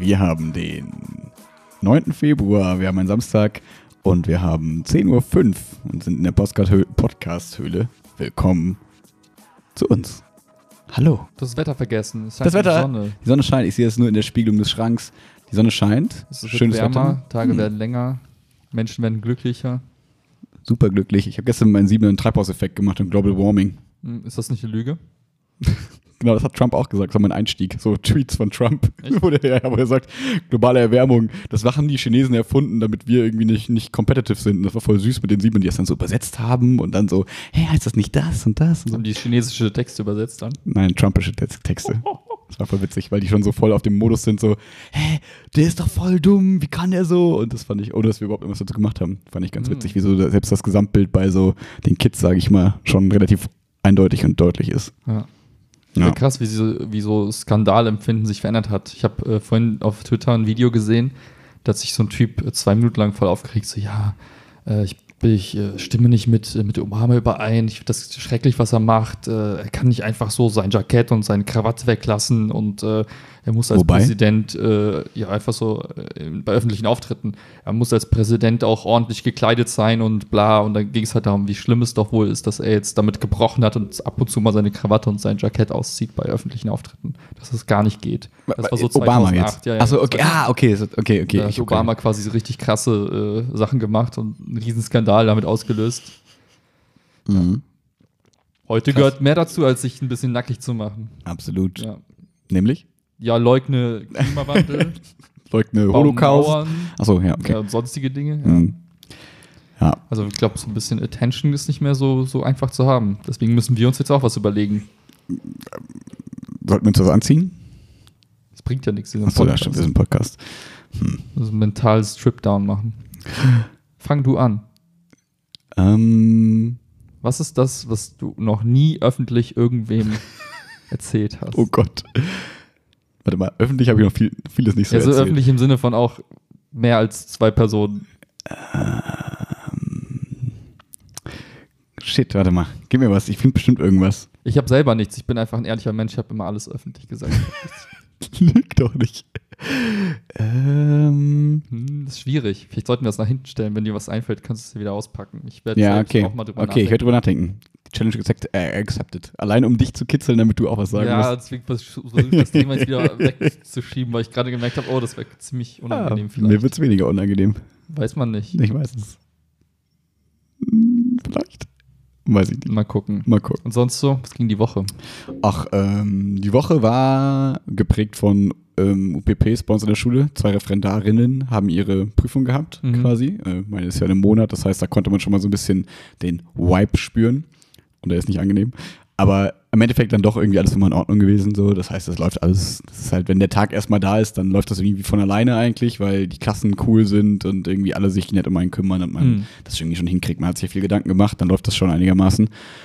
Wir haben den 9. Februar, wir haben einen Samstag und wir haben 10.05 Uhr und sind in der Podcast-Höhle. Willkommen zu uns. Hallo. Das Wetter vergessen. Es Das Wetter, die Sonne. Die Sonne scheint, ich sehe es nur in der Spiegelung des Schranks. Die Sonne scheint, Es wird schönes wärmer, Wetter. Tage werden länger, Menschen werden glücklicher. Super glücklich. Ich habe gestern meinen 7. Treibhauseffekt gemacht und Global Warming. Ist das nicht eine Lüge? Genau, das hat Trump auch gesagt, das war mein Einstieg. So Tweets von Trump, wo er sagt, globale Erwärmung, das haben die Chinesen erfunden, damit wir irgendwie nicht competitive sind. Und das war voll süß mit den Sieben, die das dann so übersetzt haben und dann so, hey, heißt das nicht das und das? Und so. Haben die chinesische Texte übersetzt dann? Nein, trumpische Texte. Das war voll witzig, weil die schon so voll auf dem Modus sind, so, hä, der ist doch voll dumm, wie kann der so? Und das fand ich, ohne dass wir überhaupt irgendwas dazu gemacht haben, fand ich ganz witzig, wie so selbst das Gesamtbild bei so den Kids, sage ich mal, schon relativ eindeutig und deutlich ist. Ja. Ja. Ja, krass, wie so Skandalempfinden sich verändert hat. Ich habe vorhin auf Twitter ein Video gesehen, da hat sich so ein Typ 2 Minuten lang voll aufgeregt, so ich stimme nicht mit Obama überein, ich finde das schrecklich, was er macht, er kann nicht einfach so sein Jackett und seine Krawatte weglassen und er muss als Präsident, einfach so bei öffentlichen Auftritten, er muss als Präsident auch ordentlich gekleidet sein und bla, und dann ging es halt darum, wie schlimm es doch wohl ist, dass er jetzt damit gebrochen hat und ab und zu mal seine Krawatte und sein Jackett auszieht bei öffentlichen Auftritten, dass es gar nicht geht. Das war so 2008. Obama jetzt? Ja, Achso, okay. Da hat Obama quasi so richtig krasse Sachen gemacht und einen riesen Skandal damit ausgelöst. Mhm. Heute gehört mehr dazu, als sich ein bisschen nackig zu machen. Absolut. Ja, Nämlich? ja, leugne Klimawandel, Leugne bauen Holocaust. Mauern, Achso, ja, okay. und sonstige Dinge. Ja. Mhm. Ja. Also ich glaube, so ein bisschen Attention ist nicht mehr so einfach zu haben. Deswegen müssen wir uns jetzt auch was überlegen. Sollten wir uns das anziehen? Das bringt ja nichts. Achso, ja, stimmt, wir sind ein Podcast. Also ein mentales Strip-Down machen. Fang du an. Was ist das, was du noch nie öffentlich irgendwem erzählt hast? Oh Gott. Warte mal, öffentlich habe ich noch vieles nicht so Also erzählt. öffentlich im Sinne von auch mehr als 2 Personen. Shit, warte mal. Gib mir was, ich finde bestimmt irgendwas. Ich habe selber nichts. Ich bin einfach ein ehrlicher Mensch. Ich habe immer alles öffentlich gesagt. Lüg doch nicht. Das ist schwierig. Vielleicht sollten wir das nach hinten stellen. Wenn dir was einfällt, kannst du es dir wieder auspacken. Ich werde Ja, okay. auch mal drüber Okay, ich werde drüber nachdenken. Die Challenge accepted. Allein um dich zu kitzeln, damit du auch was sagen musst. Ja, deswegen versuche ich das Thema jetzt wieder wegzuschieben, weil ich gerade gemerkt habe, oh, das wäre ziemlich unangenehm vielleicht. Mir wird es weniger unangenehm. Weiß man nicht. Ich weiß es. Vielleicht. Weiß ich nicht. Mal gucken. Mal gucken. Und sonst so? Was ging die Woche? Ach, die Woche war geprägt von UPPs bei uns in der Schule. 2 Referendarinnen haben ihre Prüfung gehabt, quasi. Meine ist ja in einem Monat, das heißt, da konnte man schon mal so ein bisschen den Vibe spüren. Und der ist nicht angenehm. Aber im Endeffekt dann doch irgendwie alles immer in Ordnung gewesen. So. Das heißt, das läuft alles. Das ist halt, wenn der Tag erstmal da ist, dann läuft das irgendwie von alleine eigentlich, weil die Klassen cool sind und irgendwie alle sich nett um einen kümmern und man das irgendwie schon hinkriegt. Man hat sich ja viel Gedanken gemacht, dann läuft das schon einigermaßen.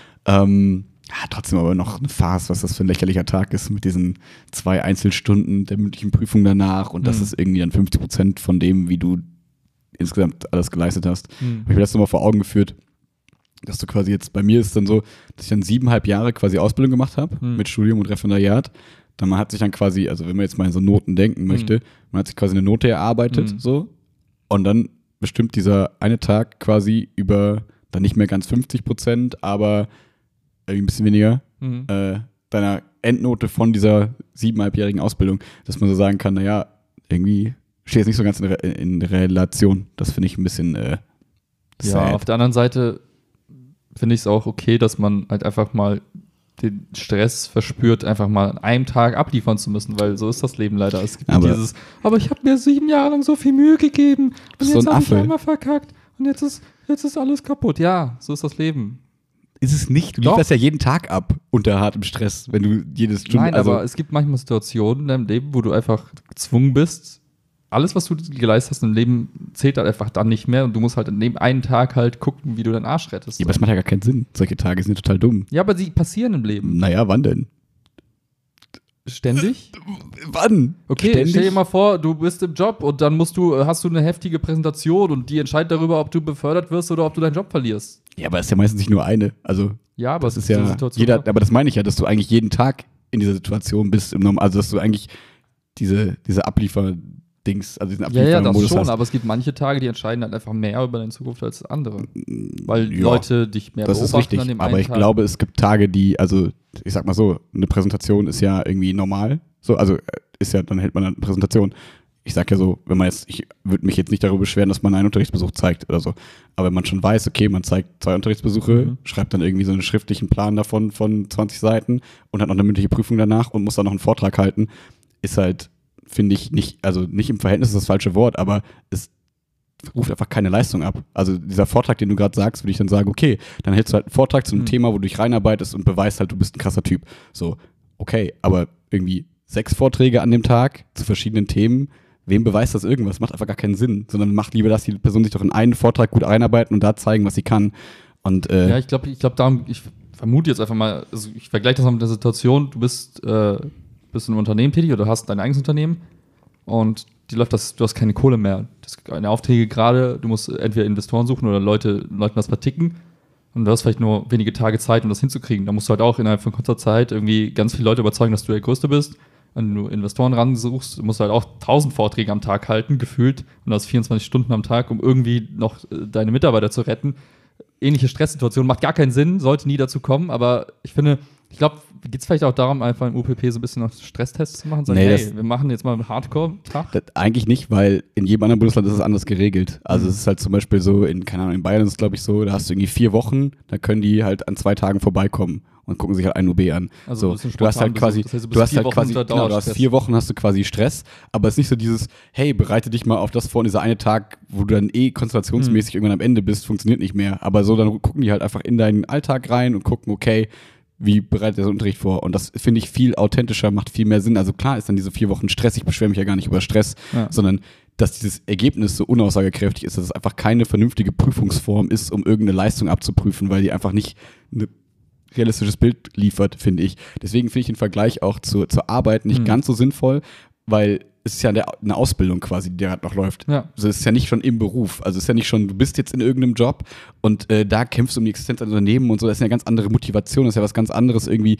Trotzdem aber noch eine Farce, was das für ein lächerlicher Tag ist mit diesen 2 Einzelstunden der mündlichen Prüfung danach und das ist irgendwie dann 50% von dem, wie du insgesamt alles geleistet hast. Habe ich mir das nochmal vor Augen geführt, dass du quasi jetzt, bei mir ist es dann so, dass ich dann 7,5 Jahre quasi Ausbildung gemacht habe mit Studium und Referendariat. Dann man hat sich dann quasi, also wenn man jetzt mal in so Noten denken möchte, man hat sich quasi eine Note erarbeitet so und dann bestimmt dieser eine Tag quasi über dann nicht mehr ganz 50%, aber irgendwie ein bisschen weniger deiner Endnote von dieser 7,5-jährigen Ausbildung, dass man so sagen kann, naja, irgendwie steht es nicht so ganz in Relation. Das finde ich ein bisschen sad. Auf der anderen Seite finde ich es auch okay, dass man halt einfach mal den Stress verspürt, einfach mal an einem Tag abliefern zu müssen, weil so ist das Leben leider. Es gibt aber ich habe mir 7 Jahre lang so viel Mühe gegeben und jetzt habe ich einmal verkackt und jetzt ist alles kaputt. Ja, so ist das Leben. Ist es nicht? Du lieferst ja jeden Tag ab unter hartem Stress, wenn du jede Stunde... Nein, aber es gibt manchmal Situationen in deinem Leben, wo du einfach gezwungen bist, alles, was du geleistet hast im Leben, zählt halt einfach dann nicht mehr und du musst halt an dem einen Tag halt gucken, wie du deinen Arsch rettest. Ja, aber das macht ja gar keinen Sinn. Solche Tage sind ja total dumm. Ja, aber sie passieren im Leben. Naja, wann denn? Ständig? Wann? Okay, Ständig? stell dir mal vor, du bist im Job und dann hast du eine heftige Präsentation und die entscheidet darüber, ob du befördert wirst oder ob du deinen Job verlierst. Ja, aber es ist ja meistens nicht nur eine. Also, ja, aber das ist ja Situation. aber das meine ich ja, dass du eigentlich jeden Tag in dieser Situation bist. Also, dass du eigentlich diese Abliefer-Dings, also diesen Abliefer-Modus das schon, hast. Aber es gibt manche Tage, die entscheiden halt einfach mehr über deine Zukunft als andere. Weil Leute dich mehr beobachten. Das ist richtig, an dem aber ich glaube, es gibt Tage, die, also ich sag mal so, eine Präsentation ist ja irgendwie normal, so, also ist ja, dann hält man eine Präsentation. Ich sag ja so, wenn man jetzt, ich würde mich jetzt nicht darüber beschweren, dass man einen Unterrichtsbesuch zeigt oder so. Aber wenn man schon weiß, okay, man zeigt 2 Unterrichtsbesuche, schreibt dann irgendwie so einen schriftlichen Plan davon von 20 Seiten und hat noch eine mündliche Prüfung danach und muss dann noch einen Vortrag halten, ist halt, finde ich, nicht, also nicht im Verhältnis ist das falsche Wort, aber es ruft einfach keine Leistung ab. Also dieser Vortrag, den du gerade sagst, würde ich dann sagen, okay, dann hältst du halt einen Vortrag zu einem Thema, wo du dich reinarbeitest und beweist halt, du bist ein krasser Typ. So, okay, aber irgendwie 6 Vorträge an dem Tag zu verschiedenen Themen, wem beweist das irgendwas? Macht einfach gar keinen Sinn, sondern macht lieber, dass die Person sich doch in einen Vortrag gut einarbeiten und da zeigen, was sie kann. Und, ja, ich glaube, ich vermute jetzt einfach mal, also ich vergleiche das mal mit der Situation, du bist in einem Unternehmen tätig oder hast dein eigenes Unternehmen und du hast keine Kohle mehr. Das keine Aufträge gerade, du musst entweder Investoren suchen oder Leuten was verticken und du hast vielleicht nur wenige Tage Zeit, um das hinzukriegen. Da musst du halt auch innerhalb von kurzer Zeit irgendwie ganz viele Leute überzeugen, dass du der Größte bist. Wenn du Investoren ransuchst, musst du halt auch 1000 Vorträge am Tag halten, gefühlt, und das 24 Stunden am Tag, um irgendwie noch deine Mitarbeiter zu retten. Ähnliche Stresssituation, macht gar keinen Sinn, sollte nie dazu kommen, aber ich glaube, geht es vielleicht auch darum, einfach im UPP so ein bisschen noch Stresstests zu machen und sagen, hey, wir machen jetzt mal einen Hardcore-Tag? Eigentlich nicht, weil in jedem anderen Bundesland ist es anders geregelt. Also es ist halt zum Beispiel so, in Bayern ist es glaube ich so, da hast du irgendwie 4 Wochen, da können die halt an 2 Tagen vorbeikommen und gucken sich halt ein UB an. Also so, du hast halt quasi, du hast 4 Wochen hast du quasi Stress, aber es ist nicht so dieses, hey, bereite dich mal auf das vor, und dieser eine Tag, wo du dann konzentrationsmäßig irgendwann am Ende bist, funktioniert nicht mehr. Aber so, dann gucken die halt einfach in deinen Alltag rein und gucken, okay, wie bereitet der so Unterricht vor? Und das finde ich viel authentischer, macht viel mehr Sinn. Also klar ist dann diese 4 Wochen Stress, ich beschwere mich ja gar nicht über Stress, sondern dass dieses Ergebnis so unaussagekräftig ist, dass es einfach keine vernünftige Prüfungsform ist, um irgendeine Leistung abzuprüfen, weil die einfach nicht ein realistisches Bild liefert, finde ich. Deswegen finde ich den Vergleich auch zur Arbeit nicht ganz so sinnvoll, weil es ist ja eine Ausbildung quasi, die gerade noch läuft. Ja. Also es ist ja nicht schon im Beruf. Also es ist ja nicht schon, du bist jetzt in irgendeinem Job und da kämpfst du um die Existenz eines Unternehmens und so. Das ist ja eine ganz andere Motivation. Das ist ja was ganz anderes irgendwie,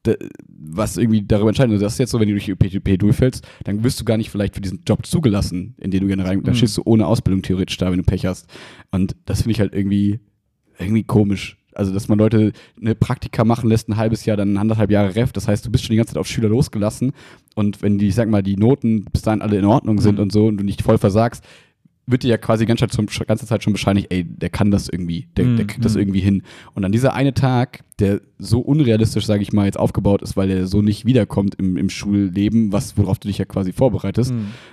was irgendwie darüber entscheidet. Also das ist jetzt so, wenn du durch die UPP durchfällst, dann wirst du gar nicht vielleicht für diesen Job zugelassen, in den du gerne rein, dann stehst du ohne Ausbildung theoretisch da, wenn du Pech hast. Und das finde ich halt irgendwie komisch. Also, dass man Leute eine Praktika machen lässt, ein halbes Jahr, dann 1,5 Jahre Ref. Das heißt, du bist schon die ganze Zeit auf Schüler losgelassen. Und wenn die, ich sag mal, die Noten bis dahin alle in Ordnung sind und so und du nicht voll versagst, wird dir ja quasi die ganze Zeit schon bescheinigt, ey, der kann das irgendwie, der kriegt das irgendwie hin. Und dann dieser eine Tag, der so unrealistisch, sage ich mal, jetzt aufgebaut ist, weil der so nicht wiederkommt im Schulleben, worauf du dich ja quasi vorbereitest,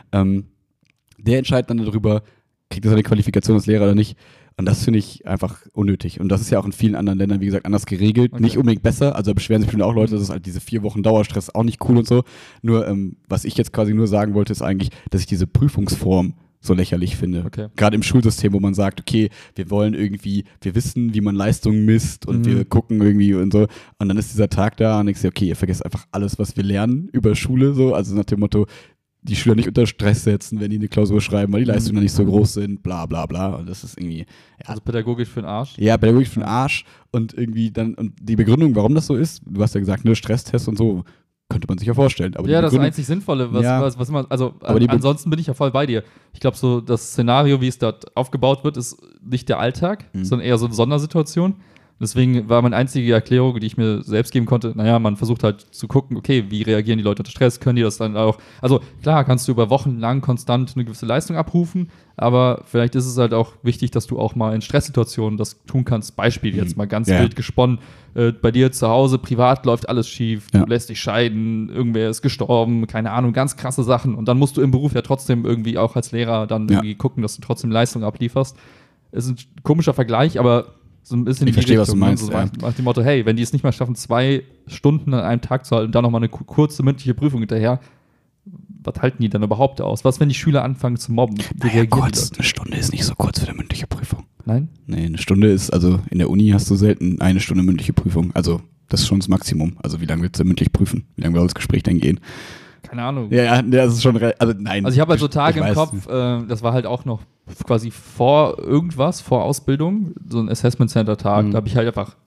der entscheidet dann darüber, kriegt er seine Qualifikation als Lehrer oder nicht. Und das finde ich einfach unnötig. Und das ist ja auch in vielen anderen Ländern, wie gesagt, anders geregelt. Okay. Nicht unbedingt besser. Also da beschweren sich bestimmt auch Leute, dass es halt diese 4 Wochen Dauerstress auch nicht cool und so. Nur, was ich jetzt quasi nur sagen wollte, ist eigentlich, dass ich diese Prüfungsform so lächerlich finde. Okay. Gerade im Schulsystem, wo man sagt, okay, wir wissen, wie man Leistungen misst und wir gucken irgendwie und so. Und dann ist dieser Tag da und ich sehe, okay, ihr vergesst einfach alles, was wir lernen über Schule, so. Also nach dem Motto, die Schüler nicht unter Stress setzen, wenn die eine Klausur schreiben, weil die Leistungen noch nicht so groß sind, bla bla bla. Und das ist irgendwie. Ja. Also pädagogisch für den Arsch? Ja, pädagogisch für den Arsch. Und irgendwie dann, und die Begründung, warum das so ist, du hast ja gesagt, ne, Stresstest und so, könnte man sich ja vorstellen. Aber ja, das einzig Sinnvolle, was man, also ansonsten bin ich ja voll bei dir. Ich glaube, so das Szenario, wie es dort aufgebaut wird, ist nicht der Alltag, sondern eher so eine Sondersituation. Deswegen war meine einzige Erklärung, die ich mir selbst geben konnte, naja, man versucht halt zu gucken, okay, wie reagieren die Leute unter Stress, können die das dann auch, also klar, kannst du über Wochen lang konstant eine gewisse Leistung abrufen, aber vielleicht ist es halt auch wichtig, dass du auch mal in Stresssituationen das tun kannst. Beispiel jetzt mal ganz wild gesponnen, bei dir zu Hause, privat läuft alles schief, du lässt dich scheiden, irgendwer ist gestorben, keine Ahnung, ganz krasse Sachen, und dann musst du im Beruf ja trotzdem irgendwie auch als Lehrer dann irgendwie gucken, dass du trotzdem Leistung ablieferst. Ist ein komischer Vergleich, aber so ein bisschen ich verstehe, was du meinst. So nach dem Motto, hey, wenn die es nicht mal schaffen, 2 Stunden an einem Tag zu halten und dann nochmal eine kurze mündliche Prüfung hinterher, was halten die dann überhaupt aus? Was, wenn die Schüler anfangen zu mobben? Naja, kurz, eine Stunde ist nicht so kurz für eine mündliche Prüfung. Nein? Nee, eine Stunde ist, also in der Uni hast du selten eine Stunde mündliche Prüfung. Also das ist schon das Maximum. Also wie lange willst du mündlich prüfen? Wie lange soll das Gespräch denn gehen? Keine Ahnung. Ja, das ist schon, also nein. Also ich habe halt so Tage im Kopf, das war halt auch noch quasi vor Ausbildung, so ein Assessment Center Tag, da habe ich halt einfach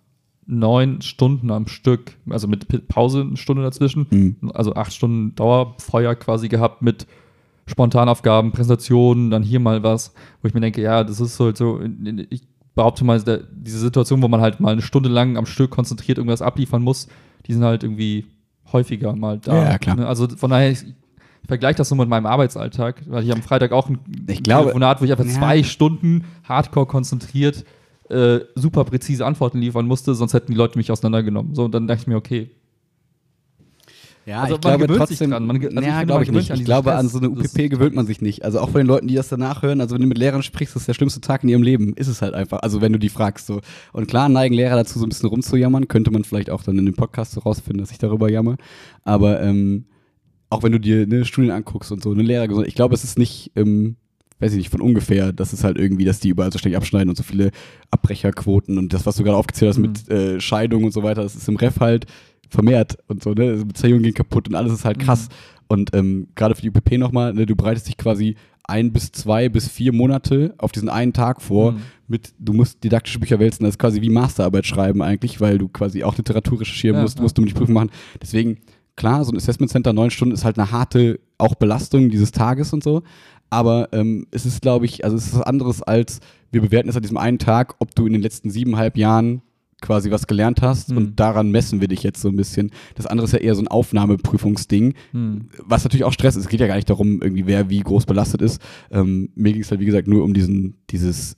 9 Stunden am Stück, also mit Pause eine Stunde dazwischen, also 8 Stunden Dauerfeuer quasi gehabt mit Spontanaufgaben, Präsentationen, dann hier mal was, wo ich mir denke, ja, das ist halt so, ich behaupte mal, diese Situation, wo man halt mal eine Stunde lang am Stück konzentriert irgendwas abliefern muss, die sind halt irgendwie häufiger mal da. Ja, klar. Ne? Also von daher, ich vergleiche das so mit meinem Arbeitsalltag, weil ich am Freitag auch ein Telefonat, wo ich einfach 2 Stunden hardcore konzentriert super präzise Antworten liefern musste, sonst hätten die Leute mich auseinandergenommen. So, und dann dachte ich mir, okay. Ja, also ich glaube gewöhnt trotzdem, sich dran. glaube ich nicht. Ich glaube, an so eine UPP gewöhnt man sich nicht. Also auch bei den Leuten, die das danach hören, also wenn du mit Lehrern sprichst, das ist der schlimmste Tag in ihrem Leben, ist es halt einfach. Also wenn du die fragst so. Und klar neigen Lehrer dazu, so ein bisschen rumzujammern, könnte man vielleicht auch dann in dem Podcast so rausfinden, dass ich darüber jammer. Aber auch wenn du dir Studien anguckst und so, eine Lehrer, ich glaube, es ist nicht weiß ich nicht, von ungefähr, das ist halt irgendwie, dass die überall so ständig abschneiden und so viele Abbrecherquoten und das, was du gerade aufgezählt hast mit Scheidung und so weiter, das ist im Ref halt vermehrt und so, ne, Beziehungen gehen kaputt und alles ist halt krass. Und gerade für die UPP nochmal, ne, du bereitest dich quasi 1 bis 2 bis 4 Monate auf diesen einen Tag vor, du musst didaktische Bücher wälzen, das ist quasi wie Masterarbeit schreiben eigentlich, weil du quasi auch Literatur recherchieren musst du die Prüfung machen. Deswegen, klar, so ein Assessment Center, 9 Stunden ist halt eine harte auch Belastung dieses Tages und so. Aber es ist, glaube ich, also es ist was anderes als, wir bewerten es an diesem einen Tag, ob du in den letzten 7,5 Jahren quasi was gelernt hast und daran messen wir dich jetzt so ein bisschen. Das andere ist ja eher so ein Aufnahmeprüfungsding, was natürlich auch Stress ist. Es geht ja gar nicht darum, irgendwie wer wie groß belastet ist. Mir ging es halt, wie gesagt, nur um dieses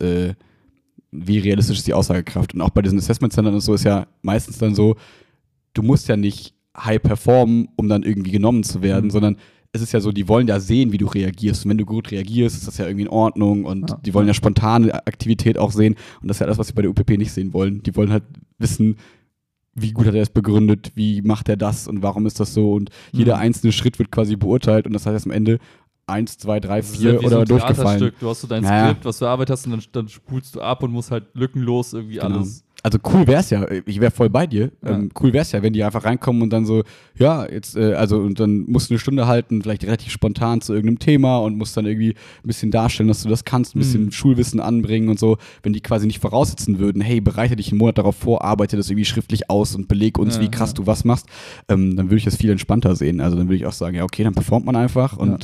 wie realistisch ist die Aussagekraft. Und auch bei diesen Assessment-Centern und so ist ja meistens dann so, du musst ja nicht high performen, um dann irgendwie genommen zu werden, sondern es ist ja so, die wollen ja sehen, wie du reagierst. Und wenn du gut reagierst, ist das ja irgendwie in Ordnung. Und die wollen ja spontane Aktivität auch sehen. Und das ist ja das, was sie bei der UPP nicht sehen wollen. Die wollen halt wissen, wie gut hat er es begründet, wie macht er das und warum ist das so. Und jeder einzelne Schritt wird quasi beurteilt. Und das heißt am Ende 1, 2, 3, 4 oder so durchgefallen. Du hast so dein Skript, was du erarbeitet hast und dann spulst du ab und musst halt lückenlos irgendwie alles. Also cool wär's ja, ich wäre voll bei dir. Cool wär's ja, wenn die einfach reinkommen und dann so, ja, jetzt, und dann musst du eine Stunde halten, vielleicht relativ spontan zu irgendeinem Thema und musst dann irgendwie ein bisschen darstellen, dass du das kannst, ein bisschen Schulwissen anbringen und so. Wenn die quasi nicht voraussetzen würden, hey, bereite dich einen Monat darauf vor, arbeite das irgendwie schriftlich aus und beleg uns, wie krass du was machst, dann würde ich das viel entspannter sehen. Also dann würde ich auch sagen, ja, okay, dann performt man einfach und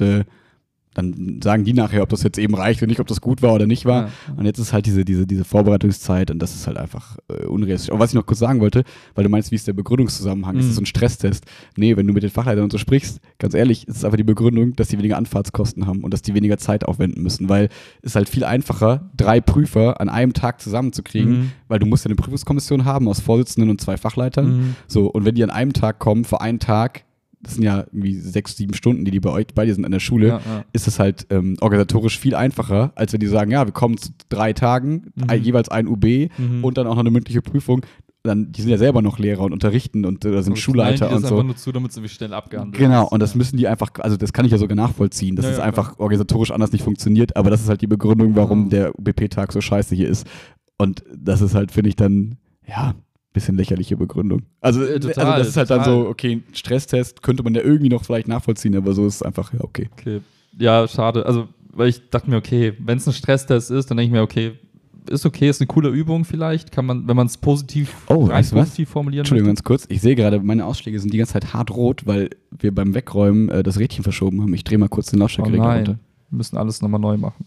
dann sagen die nachher, ob das jetzt eben reicht und nicht, ob das gut war oder nicht war. Ja. Und jetzt ist halt diese Vorbereitungszeit und das ist halt einfach unrealistisch. Aber was ich noch kurz sagen wollte, weil du meinst, wie ist der Begründungszusammenhang? Ist das so ein Stresstest? Nee, wenn du mit den Fachleitern und so sprichst, ganz ehrlich, ist es einfach die Begründung, dass die weniger Anfahrtskosten haben und dass die weniger Zeit aufwenden müssen, weil es ist halt viel einfacher, 3 Prüfer an einem Tag zusammenzukriegen, weil du musst ja eine Prüfungskommission haben aus Vorsitzenden und 2 Fachleitern. So, und wenn die an einem Tag kommen, für einen Tag, das sind ja irgendwie 6, 7 Stunden, die bei dir sind an der Schule, ist es halt organisatorisch viel einfacher, als wenn die sagen, ja, wir kommen zu 3 Tagen, jeweils ein UB und dann auch noch eine mündliche Prüfung. Die sind ja selber noch Lehrer und unterrichten und sind Schulleiter und so. Das einfach nur zu, damit sie schnell abgehandelt Genau, und das müssen die einfach, also das kann ich ja sogar nachvollziehen, dass es einfach organisatorisch anders nicht funktioniert, aber das ist halt die Begründung, warum der UBP-Tag so scheiße hier ist. Und das ist halt, finde ich dann, bisschen lächerliche Begründung. Also das ist halt dann so, okay, ein Stresstest könnte man ja irgendwie noch vielleicht nachvollziehen, aber so ist es einfach, okay. Ja, schade. Also, weil ich dachte mir, okay, wenn es ein Stresstest ist, dann denke ich mir, okay, ist eine coole Übung vielleicht, kann man, wenn man es positiv formulieren Entschuldigung, ganz kurz, ich sehe gerade, meine Ausschläge sind die ganze Zeit hart rot, weil wir beim Wegräumen das Rädchen verschoben haben. Ich drehe mal kurz den Lautstärkeregler runter. Wir müssen alles nochmal neu machen.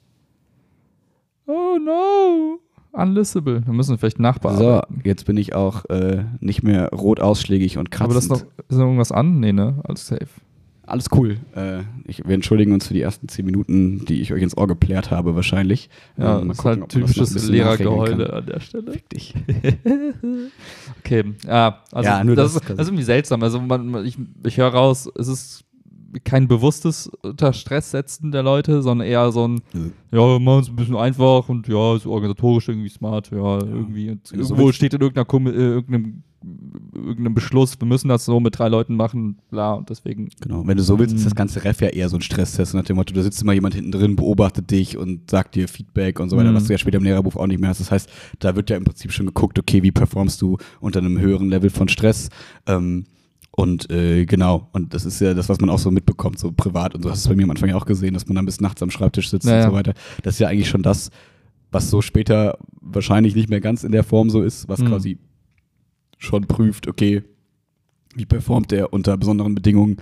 Oh no! Unlistable. Wir müssen vielleicht nachbearbeiten. So, jetzt bin ich auch nicht mehr rot ausschlägig und kratzend. Aber ist noch irgendwas an? Nee, ne? Alles safe. Alles cool. Wir entschuldigen uns für die ersten 10 Minuten, die ich euch ins Ohr geplärt habe, wahrscheinlich. Ja, das ist halt typisches Lehrergeheule an der Stelle. Fick dich. Okay, also das ist irgendwie seltsam. Also ich höre raus, es ist kein bewusstes unter Stress setzen der Leute, sondern eher so ein, wir machen es ein bisschen einfach und ist organisatorisch irgendwie smart, irgendwie. Und irgendwo steht in irgendeinem Beschluss, wir müssen das so mit 3 Leuten machen, bla, und deswegen. Genau, wenn du so willst, ist das ganze Ref ja eher so ein Stresstest nach dem Motto, da sitzt immer jemand hinten drin, beobachtet dich und sagt dir Feedback und so weiter, was du ja später im Lehrerberuf auch nicht mehr hast. Das heißt, da wird ja im Prinzip schon geguckt, okay, wie performst du unter einem höheren Level von Stress, und genau, und das ist ja das, was man auch so mitbekommt, so privat und so, hast du es bei mir am Anfang ja auch gesehen, dass man dann bis nachts am Schreibtisch sitzt und so weiter. Das ist ja eigentlich schon das, was so später wahrscheinlich nicht mehr ganz in der Form so ist, was quasi schon prüft, okay, wie performt der unter besonderen Bedingungen.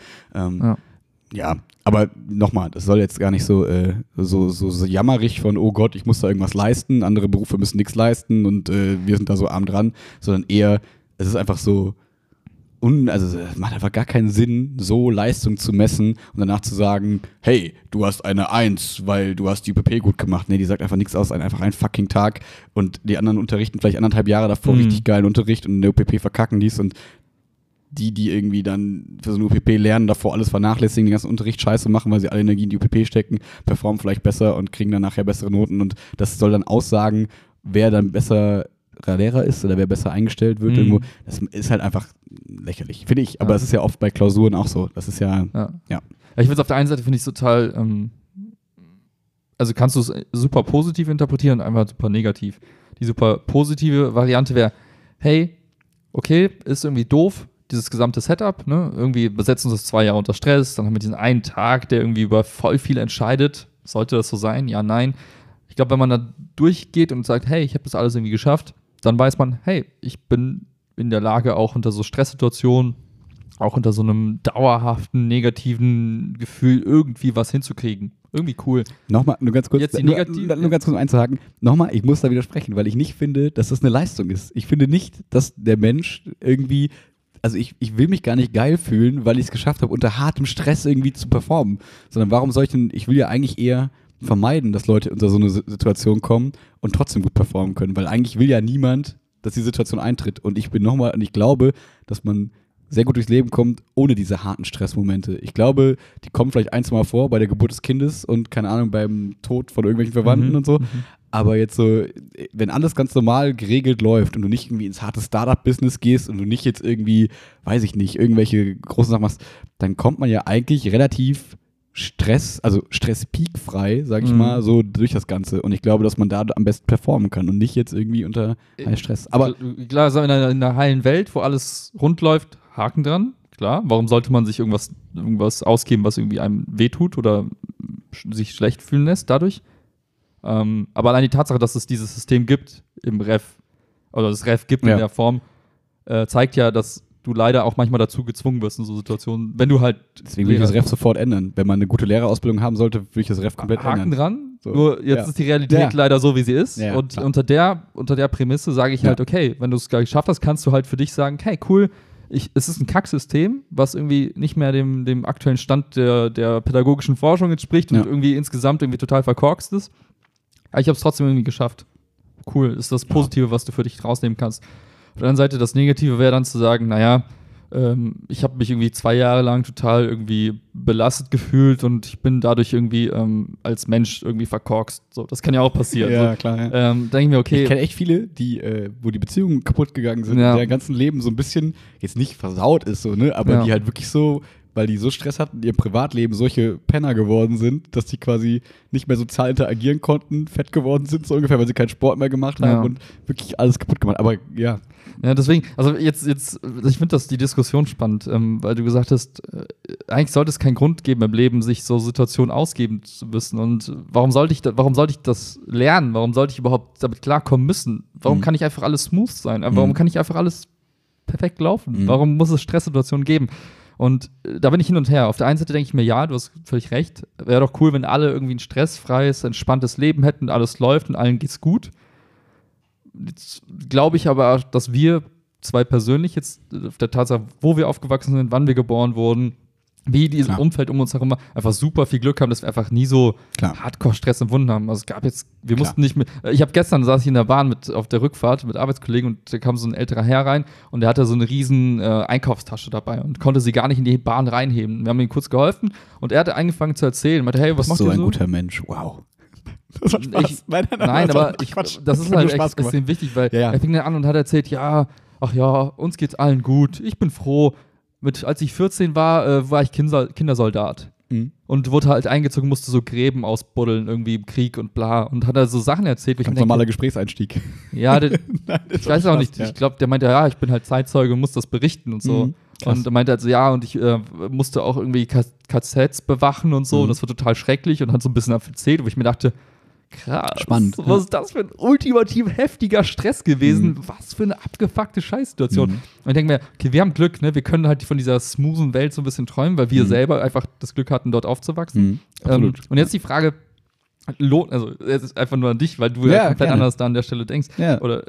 Ja, aber nochmal, das soll jetzt gar nicht so jammerig von, oh Gott, ich muss da irgendwas leisten, andere Berufe müssen nichts leisten und wir sind da so arm dran, sondern eher, es ist einfach so, also es macht einfach gar keinen Sinn, so Leistung zu messen und danach zu sagen, hey, du hast eine 1, weil du hast die UPP gut gemacht. Nee, die sagt einfach nichts aus, einfach ein fucking Tag und die anderen unterrichten vielleicht 1,5 Jahre davor richtig geilen Unterricht und in der UPP verkacken dies und die irgendwie dann für so eine UPP lernen, davor alles vernachlässigen, den ganzen Unterricht scheiße machen, weil sie alle Energie in die UPP stecken, performen vielleicht besser und kriegen dann nachher bessere Noten und das soll dann aussagen, wer dann besser Lehrer ist oder wer besser eingestellt wird irgendwo. Das ist halt einfach lächerlich, finde ich. Aber es ist ja oft bei Klausuren auch so. Das ist ja. Ich finde es auf der einen Seite, finde ich total, also kannst du es super positiv interpretieren und einfach super negativ. Die super positive Variante wäre, hey, okay, ist irgendwie doof, dieses gesamte Setup, ne? Irgendwie besetzen uns das 2 Jahre unter Stress, dann haben wir diesen einen Tag, der irgendwie über voll viel entscheidet. Sollte das so sein? Ja, nein. Ich glaube, wenn man da durchgeht und sagt, hey, ich habe das alles irgendwie geschafft, dann weiß man, hey, ich bin in der Lage, auch unter so Stresssituationen, auch unter so einem dauerhaften, negativen Gefühl irgendwie was hinzukriegen. Irgendwie cool. Nochmal, nur ganz kurz, Jetzt die nur ganz kurz einzuhaken. Nochmal, ich muss da widersprechen, weil ich nicht finde, dass das eine Leistung ist. Ich finde nicht, dass der Mensch irgendwie, also ich will mich gar nicht geil fühlen, weil ich es geschafft habe, unter hartem Stress irgendwie zu performen. Sondern warum soll ich will ja eigentlich eher vermeiden, dass Leute unter so eine Situation kommen und trotzdem gut performen können. Weil eigentlich will ja niemand, dass die Situation eintritt. Und ich glaube, dass man sehr gut durchs Leben kommt, ohne diese harten Stressmomente. Ich glaube, die kommen vielleicht 1, 2 Mal vor bei der Geburt des Kindes und, keine Ahnung, beim Tod von irgendwelchen Verwandten und so. Aber jetzt so, wenn alles ganz normal geregelt läuft und du nicht irgendwie ins harte Startup-Business gehst und du nicht jetzt irgendwie, weiß ich nicht, irgendwelche großen Sachen machst, dann kommt man ja eigentlich relativ stresspeakfrei, sag ich mal, so durch das Ganze. Und ich glaube, dass man da am besten performen kann und nicht jetzt irgendwie unter Stress. Aber klar, in einer heilen Welt, wo alles rund läuft, Haken dran, klar. Warum sollte man sich irgendwas ausgeben, was irgendwie einem wehtut oder sich schlecht fühlen lässt dadurch? Aber allein die Tatsache, dass es dieses System gibt im Ref, oder das Ref gibt in der Form, zeigt ja, dass du leider auch manchmal dazu gezwungen wirst in so Situationen, wenn du halt. Deswegen will ich das Ref sofort ändern. Wenn man eine gute Lehrerausbildung haben sollte, würde ich das Ref komplett ändern. Haken dran. So. Nur jetzt ist die Realität leider so, wie sie ist. Ja, und unter der Prämisse sage ich halt, okay, wenn du es geschafft hast, kannst du halt für dich sagen, hey, cool, es ist ein Kacksystem, was irgendwie nicht mehr dem aktuellen Stand der pädagogischen Forschung entspricht und irgendwie insgesamt irgendwie total verkorkst ist. Aber ich habe es trotzdem irgendwie geschafft. Cool, ist das Positive, was du für dich rausnehmen kannst. Auf der anderen Seite, das Negative wäre dann zu sagen, naja, ich habe mich irgendwie 2 Jahre lang total irgendwie belastet gefühlt und ich bin dadurch irgendwie als Mensch irgendwie verkorkst. So, das kann ja auch passieren. Ja, so. Klar. Ja. Denke ich mir, okay. Ich kenne echt viele, wo die Beziehungen kaputt gegangen sind, in deren ganzen Leben so ein bisschen, jetzt nicht versaut ist, so, ne, aber die halt wirklich so, weil die so Stress hatten, in ihrem Privatleben solche Penner geworden sind, dass die quasi nicht mehr sozial interagieren konnten, fett geworden sind, so ungefähr, weil sie keinen Sport mehr gemacht haben und wirklich alles kaputt gemacht. Aber ja. Ja, deswegen, also jetzt ich finde die Diskussion spannend, weil du gesagt hast, eigentlich sollte es keinen Grund geben im Leben, sich so Situationen ausgeben zu müssen. Und warum sollte ich das lernen? Warum sollte ich überhaupt damit klarkommen müssen? Warum kann nicht einfach alles smooth sein? Warum kann nicht einfach alles perfekt laufen? Warum muss es Stresssituationen geben? Und da bin ich hin und her. Auf der einen Seite denke ich mir, ja, du hast völlig recht. Wäre doch cool, wenn alle irgendwie ein stressfreies, entspanntes Leben hätten, alles läuft und allen geht's gut. Jetzt glaube ich aber, dass wir zwei persönlich jetzt auf der Tatsache, wo wir aufgewachsen sind, wann wir geboren wurden, wie dieses Umfeld um uns herum war, einfach super viel Glück haben, dass wir einfach nie so Hardcore-Stress empfunden haben. Also es gab jetzt, wir mussten nicht mehr, saß ich in der Bahn auf der Rückfahrt mit Arbeitskollegen und da kam so ein älterer Herr rein und der hatte so eine riesen Einkaufstasche dabei und konnte sie gar nicht in die Bahn reinheben. Wir haben ihm kurz geholfen und er hatte angefangen zu erzählen, meinte, hey, was macht ihr so? So ein guter Mensch, wow. Das hat Spaß. Nein, aber das ist halt extrem wichtig, weil er fing dann an und hat erzählt, uns geht's allen gut, ich bin froh. Als ich 14 war ich Kindersoldat. Und wurde halt eingezogen, musste so Gräben ausbuddeln, irgendwie im Krieg und bla. Und hat da so Sachen erzählt. Ganz normaler Gesprächseinstieg. Ja, ich weiß auch nicht. Ja. Ich glaube, der meinte, ich bin halt Zeitzeuge und muss das berichten und so. Und er meinte halt so, und ich musste auch irgendwie KZs bewachen und so. Und das war total schrecklich und hat so ein bisschen erzählt, wo ich mir dachte, krass. Spannend. Was ist das für ein ultimativ heftiger Stress gewesen? Was für eine abgefuckte Scheißsituation. Und ich denke mir, okay, wir haben Glück, ne? Wir können halt von dieser smoothen Welt so ein bisschen träumen, weil wir selber einfach das Glück hatten, dort aufzuwachsen. Absolut. Und jetzt die Frage, also es ist einfach nur an dich, weil du komplett anders da an der Stelle denkst. Ja. Oder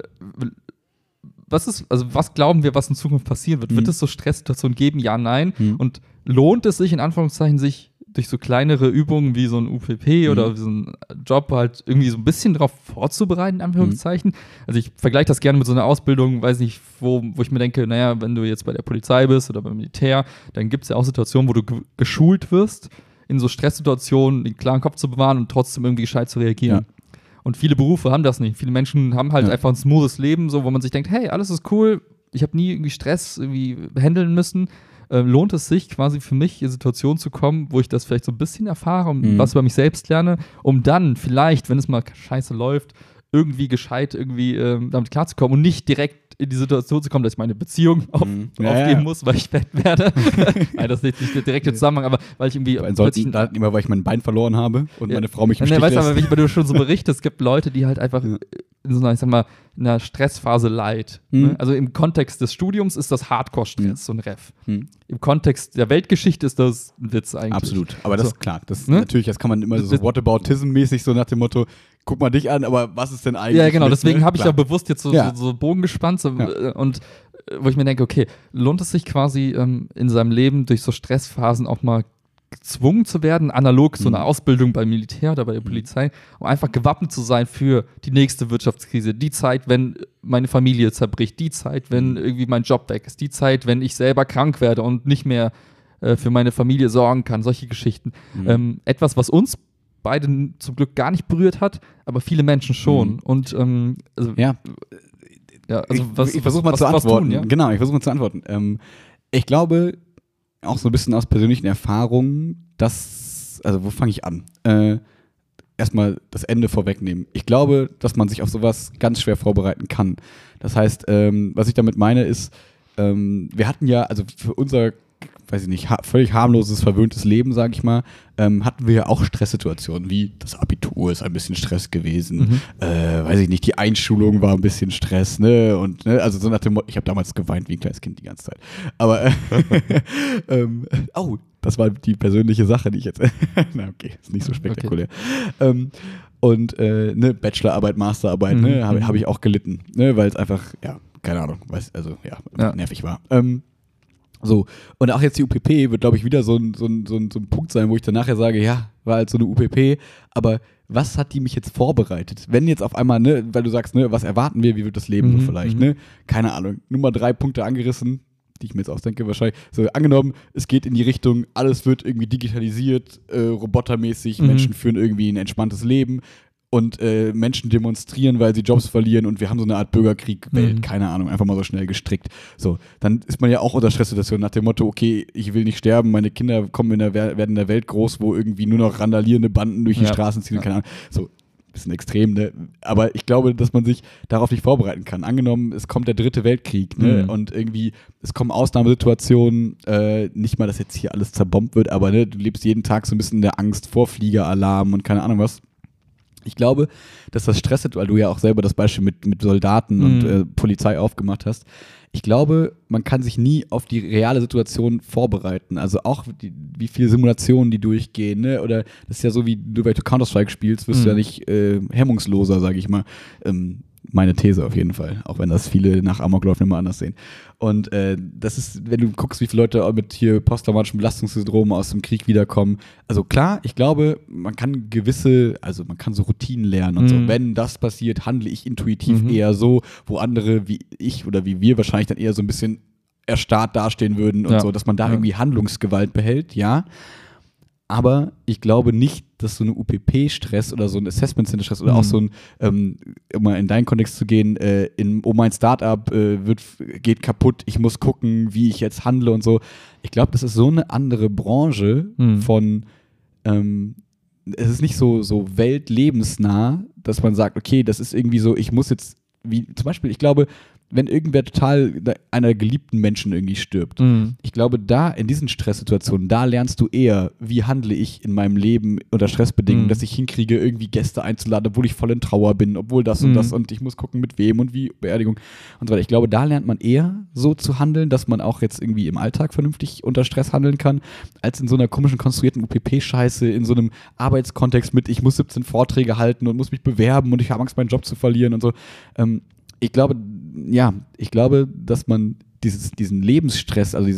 was glauben wir, was in Zukunft passieren wird? Wird es so Stresssituationen geben? Ja, nein. Und lohnt es sich, in Anführungszeichen, sich durch so kleinere Übungen wie so ein UPP oder so ein Job halt irgendwie so ein bisschen darauf vorzubereiten, in Anführungszeichen? Also ich vergleiche das gerne mit so einer Ausbildung, weiß nicht, wo ich mir denke, naja, wenn du jetzt bei der Polizei bist oder beim Militär, dann gibt es ja auch Situationen, wo du geschult wirst, in so Stresssituationen den klaren Kopf zu bewahren und trotzdem irgendwie gescheit zu reagieren. Ja. Und viele Berufe haben das nicht. Viele Menschen haben halt einfach ein smoothes Leben, so, wo man sich denkt, hey, alles ist cool, ich habe nie irgendwie Stress irgendwie handeln müssen. Lohnt es sich quasi für mich, in Situationen zu kommen, wo ich das vielleicht so ein bisschen erfahre und was über mich selbst lerne, um dann vielleicht, wenn es mal scheiße läuft, irgendwie gescheit damit klarzukommen und nicht direkt in die Situation zu kommen, dass ich meine Beziehung aufgeben muss, weil ich fett werde. Nein, das ist nicht der direkte Zusammenhang, aber weil ich irgendwie immer, weil ich mein Bein verloren habe und meine Frau mich im Stich lässt. Weißt du, wenn du schon so berichtest, es gibt Leute, die halt einfach in so einer, ich sag mal, in einer Stressphase leid. Ne? Also im Kontext des Studiums ist das Hardcore-Stress, so ein Ref. Im Kontext der Weltgeschichte ist das ein Witz eigentlich. Absolut, aber das ist klar. Das natürlich, das kann man immer so Whataboutism-mäßig so nach dem Motto, guck mal dich an, aber was ist denn eigentlich? Ja, genau, deswegen habe ich ja bewusst jetzt so Bogen gespannt und wo ich mir denke, okay, lohnt es sich quasi in seinem Leben durch so Stressphasen auch mal gezwungen zu werden, analog so eine Ausbildung beim Militär oder bei der Polizei, um einfach gewappnet zu sein für die nächste Wirtschaftskrise, die Zeit, wenn meine Familie zerbricht, die Zeit, wenn irgendwie mein Job weg ist, die Zeit, wenn ich selber krank werde und nicht mehr für meine Familie sorgen kann, solche Geschichten. Etwas, was uns beide zum Glück gar nicht berührt hat, aber viele Menschen schon. Und ich versuche mal zu antworten. Genau, ich versuche mal zu antworten. Ich glaube, auch so ein bisschen aus persönlichen Erfahrungen, wo fange ich an? Erstmal das Ende vorwegnehmen. Ich glaube, dass man sich auf sowas ganz schwer vorbereiten kann. Das heißt, was ich damit meine ist, wir hatten ja, also für unser, weiß ich nicht, völlig harmloses, verwöhntes Leben, sage ich mal, hatten wir ja auch Stresssituationen, wie das Abitur ist ein bisschen Stress gewesen, weiß ich nicht, die Einschulung war ein bisschen Stress, ne, und also so nach dem Motto, ich habe damals geweint wie ein kleines Kind die ganze Zeit, aber das war die persönliche Sache, die ich jetzt, na okay, ist nicht so spektakulär. Okay. Bachelorarbeit, Masterarbeit, habe ich auch gelitten, ne, weil es einfach, keine Ahnung, nervig war. So, und auch jetzt die UPP wird, glaube ich, wieder so ein Punkt sein, wo ich dann nachher sage, ja, war halt so eine UPP, aber was hat die mich jetzt vorbereitet? Wenn jetzt auf einmal, ne, weil du sagst, ne, was erwarten wir, wie wird das Leben so vielleicht, ne? Keine Ahnung, nur mal 3 Punkte angerissen, die ich mir jetzt ausdenke wahrscheinlich. So, angenommen, es geht in die Richtung, alles wird irgendwie digitalisiert, robotermäßig, Menschen führen irgendwie ein entspanntes Leben. Und Menschen demonstrieren, weil sie Jobs verlieren und wir haben so eine Art Bürgerkrieg-Welt, keine Ahnung, einfach mal so schnell gestrickt. So, dann ist man ja auch unter Stresssituationen nach dem Motto, okay, ich will nicht sterben, meine Kinder werden in der Welt groß, wo irgendwie nur noch randalierende Banden durch die Straßen ziehen, keine Ahnung. So, bisschen extrem, ne? Aber ich glaube, dass man sich darauf nicht vorbereiten kann. Angenommen, es kommt der 3. Weltkrieg, ne? Und irgendwie, es kommen Ausnahmesituationen, nicht mal, dass jetzt hier alles zerbombt wird, aber ne, du lebst jeden Tag so ein bisschen in der Angst vor Fliegeralarm und keine Ahnung was. Ich glaube, dass das Stress, weil du ja auch selber das Beispiel mit Soldaten und Polizei aufgemacht hast, ich glaube, man kann sich nie auf die reale Situation vorbereiten. Also auch wie viele Simulationen die durchgehen, ne? Oder das ist ja so, wie du bei Counter-Strike spielst, wirst du ja nicht hemmungsloser, sage ich mal. Meine These auf jeden Fall, auch wenn das viele nach Amoklauf immer anders sehen. Und das ist, wenn du guckst, wie viele Leute mit hier posttraumatischem Belastungssyndrom aus dem Krieg wiederkommen. Also klar, ich glaube, man kann so Routinen lernen und so. Wenn das passiert, handle ich intuitiv eher so, wo andere wie ich oder wie wir wahrscheinlich dann eher so ein bisschen erstarrt dastehen würden und so, dass man da irgendwie Handlungsgewalt behält, ja. Aber ich glaube nicht, dass so eine UPP-Stress oder so ein Assessment-Center-Stress oder auch so ein, um mal in deinen Kontext zu gehen, mein Startup geht kaputt, ich muss gucken, wie ich jetzt handle und so. Ich glaube, das ist so eine andere Branche von, es ist nicht so weltlebensnah, dass man sagt, okay, das ist irgendwie so, ich muss jetzt, wie zum Beispiel, ich glaube, wenn irgendwer total einer geliebten Menschen irgendwie stirbt. Ich glaube, da in diesen Stresssituationen, da lernst du eher, wie handle ich in meinem Leben unter Stressbedingungen, dass ich hinkriege, irgendwie Gäste einzuladen, obwohl ich voll in Trauer bin, obwohl das und das und ich muss gucken, mit wem und wie, Beerdigung und so weiter. Ich glaube, da lernt man eher so zu handeln, dass man auch jetzt irgendwie im Alltag vernünftig unter Stress handeln kann, als in so einer komischen konstruierten UPP-Scheiße, in so einem Arbeitskontext mit, ich muss 17 Vorträge halten und muss mich bewerben und ich habe Angst, meinen Job zu verlieren und so. Ich glaube, dass man diesen Lebensstress, also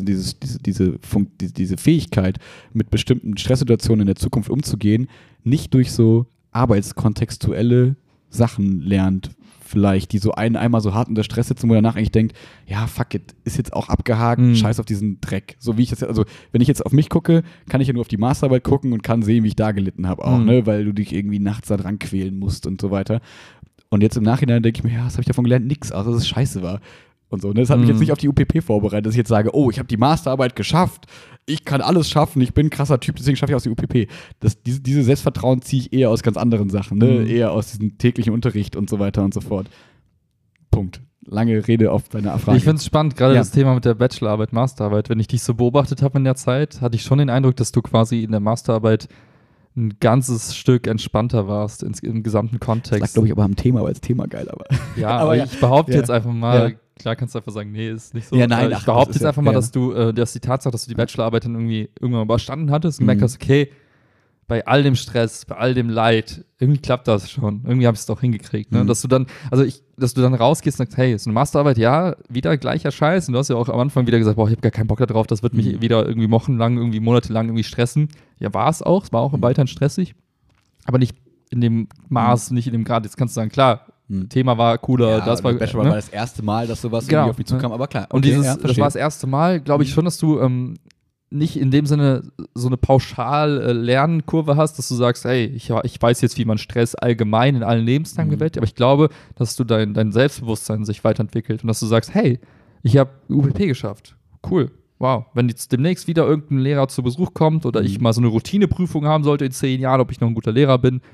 diese Fähigkeit, mit bestimmten Stresssituationen in der Zukunft umzugehen, nicht durch so arbeitskontextuelle Sachen lernt, vielleicht, die so einmal so hart unter Stress sitzen, wo danach eigentlich denkt, ja, fuck it, ist jetzt auch abgehakt, scheiß auf diesen Dreck. So wie ich das jetzt, also wenn ich jetzt auf mich gucke, kann ich ja nur auf die Masterarbeit gucken und kann sehen, wie ich da gelitten habe auch, ne, weil du dich irgendwie nachts da dran quälen musst und so weiter. Und jetzt im Nachhinein denke ich mir, ja, was habe ich davon gelernt? Nix, außer dass es scheiße war. Und so. Ne? Das hat mich jetzt nicht auf die UPP vorbereitet, dass ich jetzt sage, oh, ich habe die Masterarbeit geschafft, ich kann alles schaffen, ich bin ein krasser Typ, deswegen schaffe ich aus die UPP. Diese Selbstvertrauen ziehe ich eher aus ganz anderen Sachen, ne? Eher aus diesem täglichen Unterricht und so weiter und so fort. Punkt. Lange Rede auf deine Frage. Ich finde es spannend, gerade das Thema mit der Bachelorarbeit, Masterarbeit. Wenn ich dich so beobachtet habe in der Zeit, hatte ich schon den Eindruck, dass du quasi in der Masterarbeit ein ganzes Stück entspannter warst im gesamten Kontext. Das lag, glaube ich, aber am Thema, weil das Thema geil war. Ja, aber ich behaupte jetzt einfach mal, klar kannst du einfach sagen, nee, ist nicht so. Ja, nein, ich behaupte jetzt einfach mal, dass die Tatsache, dass du die Bachelorarbeit dann irgendwann überstanden hattest und gemerkt hast, okay, bei all dem Stress, bei all dem Leid, irgendwie klappt das schon. Irgendwie habe ich es doch hingekriegt. Ne? Dass du dann rausgehst und sagst, hey, ist eine Masterarbeit, ja, wieder gleicher Scheiß. Und du hast ja auch am Anfang wieder gesagt, boah, ich habe gar keinen Bock darauf, das wird mich wieder irgendwie wochenlang, irgendwie monatelang irgendwie stressen. Ja, war es auch. Es war auch weiterhin stressig. Aber nicht in dem Maß, nicht in dem Grad. Jetzt kannst du sagen, klar, Thema war cooler. Ja, das war Bachelor war das erste Mal, dass sowas irgendwie auf mich zukam, aber klar. Okay, und das war das erste Mal, glaube ich schon, dass du nicht in dem Sinne so eine pauschal Lernkurve hast, dass du sagst, hey, ich weiß jetzt, wie man Stress allgemein in allen Lebenslagen bewältigt, aber ich glaube, dass du dein Selbstbewusstsein sich weiterentwickelt und dass du sagst, hey, ich habe UPP geschafft. Cool. Wow. Wenn jetzt demnächst wieder irgendein Lehrer zu Besuch kommt oder ich mal so eine Routineprüfung haben sollte in 10 Jahren, ob ich noch ein guter Lehrer bin,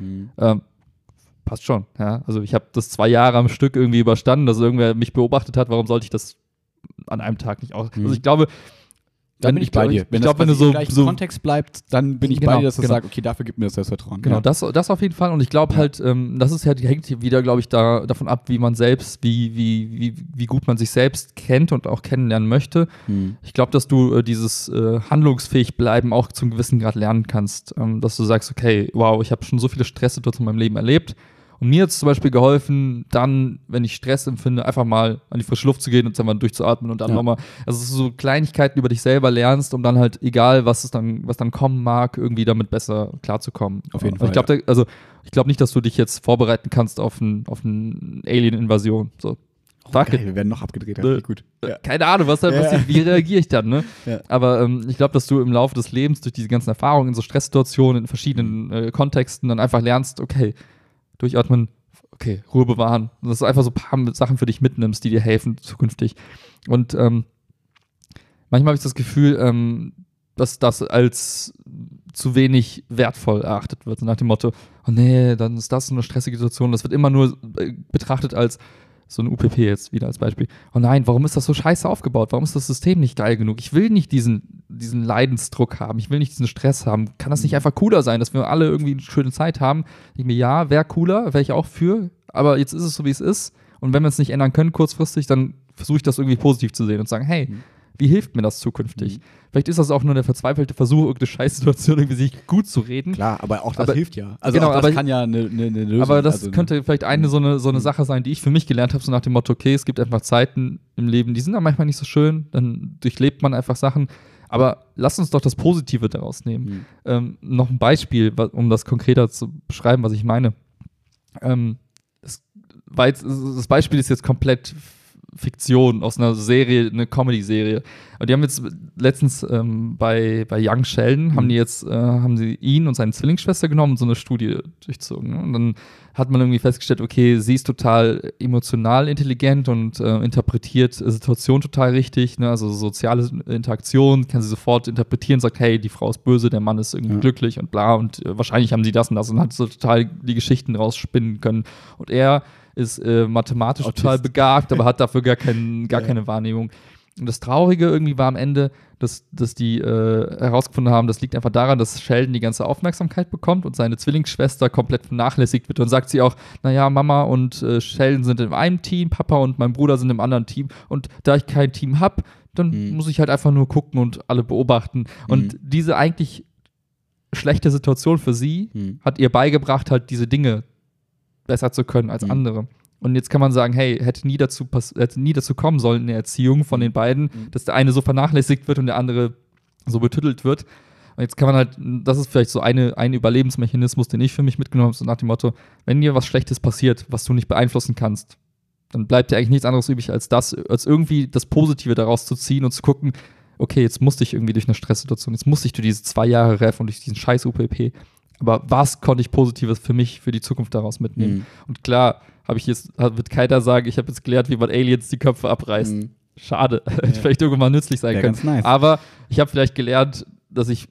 passt schon. Ja? Also ich habe das 2 Jahre am Stück irgendwie überstanden, dass irgendwer mich beobachtet hat, warum sollte ich das an einem Tag nicht aus? Also ich glaube, dann bin ich bei dir. Wenn du so im gleichen Kontext bleibt, dann bin ich bei dir, dass du sagst, okay, dafür gibt mir das Selbstvertrauen. Genau, das auf jeden Fall. Und ich glaube halt, das ist hängt wieder, glaube ich, davon ab, wie man selbst, wie gut man sich selbst kennt und auch kennenlernen möchte. Ich glaube, dass du dieses handlungsfähig bleiben auch zum gewissen Grad lernen kannst. Dass du sagst, okay, wow, ich habe schon so viele Stresssituationen in meinem Leben erlebt. Und mir hat es zum Beispiel geholfen, dann, wenn ich Stress empfinde, einfach mal an die frische Luft zu gehen und dann mal durchzuatmen und dann nochmal, also so Kleinigkeiten über dich selber lernst, um dann halt, egal was dann kommen mag, irgendwie damit besser klarzukommen. Auf jeden Fall. Ich glaube nicht, dass du dich jetzt vorbereiten kannst auf eine Alien-Invasion. So. Okay, wir werden noch abgedreht. Gut. Keine Ahnung, was da passiert, wie reagiere ich dann, ne? Ja. Aber ich glaube, dass du im Laufe des Lebens durch diese ganzen Erfahrungen in so Stresssituationen, in verschiedenen Kontexten dann einfach lernst, okay, durchatmen, okay, Ruhe bewahren. Und dass du einfach so ein paar Sachen für dich mitnimmst, die dir helfen zukünftig. Und manchmal habe ich das Gefühl, dass das als zu wenig wertvoll erachtet wird. Nach dem Motto, oh nee, dann ist das so eine stressige Situation. Das wird immer nur betrachtet als so ein UPP jetzt wieder als Beispiel. Oh nein, warum ist das so scheiße aufgebaut? Warum ist das System nicht geil genug? Ich will nicht diesen Leidensdruck haben. Ich will nicht diesen Stress haben. Kann das nicht einfach cooler sein, dass wir alle irgendwie eine schöne Zeit haben? Ich mir, ja, wäre cooler, wäre ich auch für. Aber jetzt ist es so, wie es ist. Und wenn wir es nicht ändern können kurzfristig, dann versuche ich das irgendwie positiv zu sehen und sagen, hey, wie hilft mir das zukünftig? Vielleicht ist das auch nur der verzweifelte Versuch, irgendeine Scheißsituation irgendwie sich gut zu reden. Klar, aber auch das hilft ja. Also genau, auch das kann ja eine Lösung. Aber das könnte vielleicht so eine Sache sein, die ich für mich gelernt habe, so nach dem Motto, okay, es gibt einfach Zeiten im Leben, die sind dann manchmal nicht so schön, dann durchlebt man einfach Sachen. Aber lass uns doch das Positive daraus nehmen. Noch ein Beispiel, um das konkreter zu beschreiben, was ich meine. Das Beispiel ist jetzt komplett Fiktion aus einer Serie, eine Comedy-Serie. Und die haben jetzt letztens bei Young Sheldon haben sie ihn und seine Zwillingsschwester genommen und so eine Studie durchzogen. Ne? Und dann hat man irgendwie festgestellt, okay, sie ist total emotional intelligent und interpretiert Situationen total richtig. Ne? Also soziale Interaktion kann sie sofort interpretieren, sagt, hey, die Frau ist böse, der Mann ist irgendwie glücklich und bla. Und wahrscheinlich haben sie das und das und hat so total die Geschichten rausspinnen können. Und er ist mathematisch Autist. total begabt, aber hat dafür gar keine Wahrnehmung. Und das Traurige irgendwie war am Ende, dass die herausgefunden haben, das liegt einfach daran, dass Sheldon die ganze Aufmerksamkeit bekommt und seine Zwillingsschwester komplett vernachlässigt wird. Und sagt sie auch, naja, Mama und Sheldon sind in einem Team, Papa und mein Bruder sind im anderen Team. Und da ich kein Team habe, dann muss ich halt einfach nur gucken und alle beobachten. Und diese eigentlich schlechte Situation für sie hat ihr beigebracht, halt diese Dinge besser zu können als andere. Und jetzt kann man sagen, hey, hätte nie dazu kommen sollen in der Erziehung von den beiden, dass der eine so vernachlässigt wird und der andere so betüttelt wird. Und jetzt kann man halt, das ist vielleicht so ein Überlebensmechanismus, den ich für mich mitgenommen habe, so nach dem Motto, wenn dir was Schlechtes passiert, was du nicht beeinflussen kannst, dann bleibt dir eigentlich nichts anderes übrig, als irgendwie das Positive daraus zu ziehen und zu gucken, okay, jetzt musste ich irgendwie durch eine Stresssituation, jetzt musste ich durch diese 2 Jahre Ref und durch diesen scheiß UPP. Aber was konnte ich Positives für mich, für die Zukunft daraus mitnehmen? Und klar, wird keiner sagen, ich habe jetzt gelernt, wie man Aliens die Köpfe abreißt. Schade. Hätte vielleicht irgendwann nützlich sein können. Ganz nice. Aber ich habe vielleicht gelernt, dass ich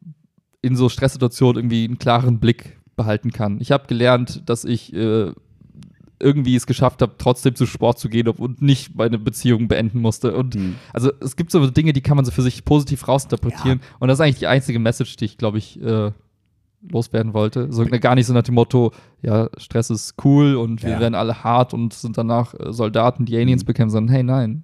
in so Stresssituationen irgendwie einen klaren Blick behalten kann. Ich habe gelernt, dass ich irgendwie es geschafft habe, trotzdem zu Sport zu gehen und nicht meine Beziehung beenden musste. Und also es gibt so Dinge, die kann man so für sich positiv rausinterpretieren. Ja. Und das ist eigentlich die einzige Message, die ich, glaube ich, loswerden wollte. So, gar nicht so nach dem Motto, ja, Stress ist cool und wir werden alle hart und sind danach Soldaten, die Aliens bekämpfen, sondern hey, nein.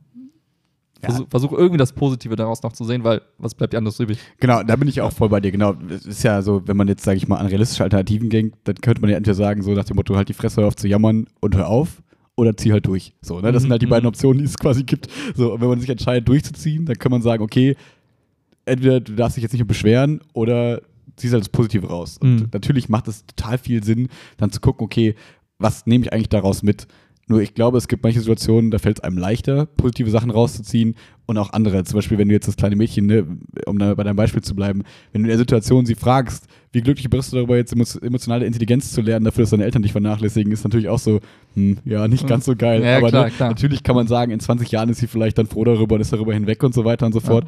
Versuch irgendwie das Positive daraus noch zu sehen, weil was bleibt dir anderes übrig? Genau, da bin ich auch voll bei dir, genau. Es ist ja so, wenn man jetzt, sage ich mal, an realistische Alternativen denkt, dann könnte man ja entweder sagen, so nach dem Motto, halt die Fresse auf zu jammern und hör auf, oder zieh halt durch. So, ne? Das sind halt die beiden Optionen, die es quasi gibt. So, und wenn man sich entscheidet, durchzuziehen, dann kann man sagen, okay, entweder du darfst dich jetzt nicht mehr beschweren oder ziehst halt das Positive raus. Und natürlich macht es total viel Sinn, dann zu gucken, okay, was nehme ich eigentlich daraus mit? Nur ich glaube, es gibt manche Situationen, da fällt es einem leichter, positive Sachen rauszuziehen und auch andere. Zum Beispiel, wenn du jetzt das kleine Mädchen, ne, um da bei deinem Beispiel zu bleiben, wenn du in der Situation sie fragst, wie glücklich bist du darüber, jetzt emotionale Intelligenz zu lernen, dafür, dass deine Eltern dich vernachlässigen, ist natürlich auch so, ja, nicht ganz so geil. Ja, aber klar. Natürlich kann man sagen, in 20 Jahren ist sie vielleicht dann froh darüber und ist darüber hinweg und so weiter und so fort.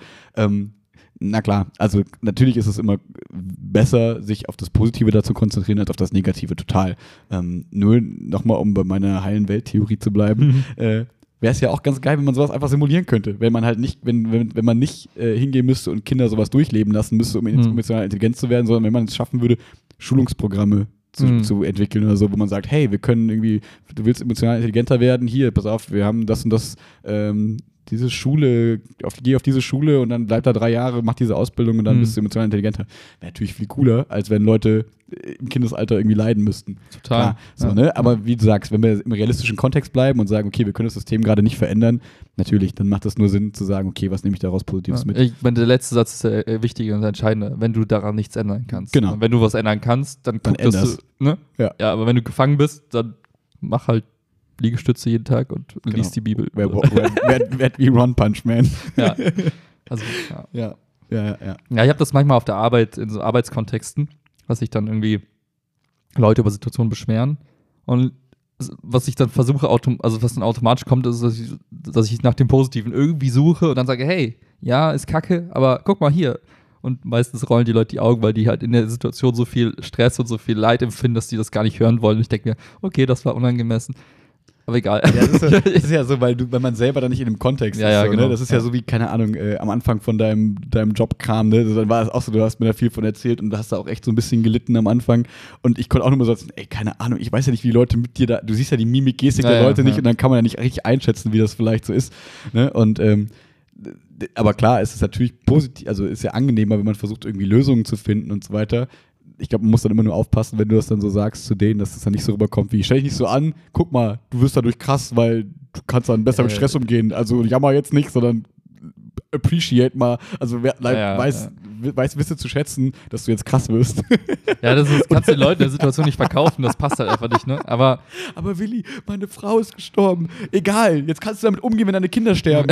Na klar, also natürlich ist es immer besser, sich auf das Positive da zu konzentrieren, als auf das Negative, total. Nur nochmal, um bei meiner heilen Welttheorie zu bleiben, wäre es ja auch ganz geil, wenn man sowas einfach simulieren könnte. Wenn man halt nicht, wenn man nicht hingehen müsste und Kinder sowas durchleben lassen müsste, um emotional intelligent zu werden, sondern wenn man es schaffen würde, Schulungsprogramme zu entwickeln oder so, wo man sagt, hey, wir können irgendwie, du willst emotional intelligenter werden, hier, pass auf, wir haben das und das, diese Schule, geh auf diese Schule und dann bleib da 3 Jahre, mach diese Ausbildung und dann bist du emotional intelligenter. Wäre natürlich viel cooler, als wenn Leute im Kindesalter irgendwie leiden müssten. Total. Klar, so, ne? Aber wie du sagst, wenn wir im realistischen Kontext bleiben und sagen, okay, wir können das System gerade nicht verändern, natürlich, dann macht es nur Sinn zu sagen, okay, was nehme ich daraus Positives mit? Ich meine, der letzte Satz ist der wichtige und entscheidende, wenn du daran nichts ändern kannst. Genau. Und wenn du was ändern kannst, dann guck, dass du, ne? Ja, aber wenn du gefangen bist, dann mach halt Liegestütze jeden Tag und liest die Bibel. Werd wie One Punch Man. Ja. Also, ja, ich habe das manchmal auf der Arbeit, in so Arbeitskontexten, was sich dann irgendwie Leute über Situationen beschweren. Und was ich dann versuche, was dann automatisch kommt, ist, dass ich nach dem Positiven irgendwie suche und dann sage, hey, ja, ist kacke, aber guck mal hier. Und meistens rollen die Leute die Augen, weil die halt in der Situation so viel Stress und so viel Leid empfinden, dass die das gar nicht hören wollen. Und ich denke mir, okay, das war unangemessen. Aber egal. Ja, das ist ja so, weil man selber da nicht in dem Kontext ist. So, genau. Ne? Das ist ja so wie, keine Ahnung, am Anfang von deinem Jobkram, ne? Dann war es auch so, du hast mir da viel von erzählt und du hast da auch echt so ein bisschen gelitten am Anfang. Und ich konnte auch nur mal sagen, ey, keine Ahnung, ich weiß ja nicht, wie die Leute mit dir da, du siehst ja die Mimik, Gestik der Leute nicht und dann kann man ja nicht richtig einschätzen, wie das vielleicht so ist. Ne? Und aber klar, es ist natürlich positiv, also ist ja angenehmer, wenn man versucht, irgendwie Lösungen zu finden und so weiter. Ich glaube, man muss dann immer nur aufpassen, wenn du das dann so sagst zu denen, dass das dann nicht so rüberkommt wie, stell dich nicht so an, guck mal, du wirst dadurch krass, weil du kannst dann besser mit Stress umgehen. Also jammer jetzt nicht, sondern appreciate mal, also wisse zu schätzen, dass du jetzt krass wirst. Ja, das kannst du den Leuten in der Situation nicht verkaufen, das passt halt einfach nicht, ne? Aber Willi, meine Frau ist gestorben. Egal, jetzt kannst du damit umgehen, wenn deine Kinder sterben.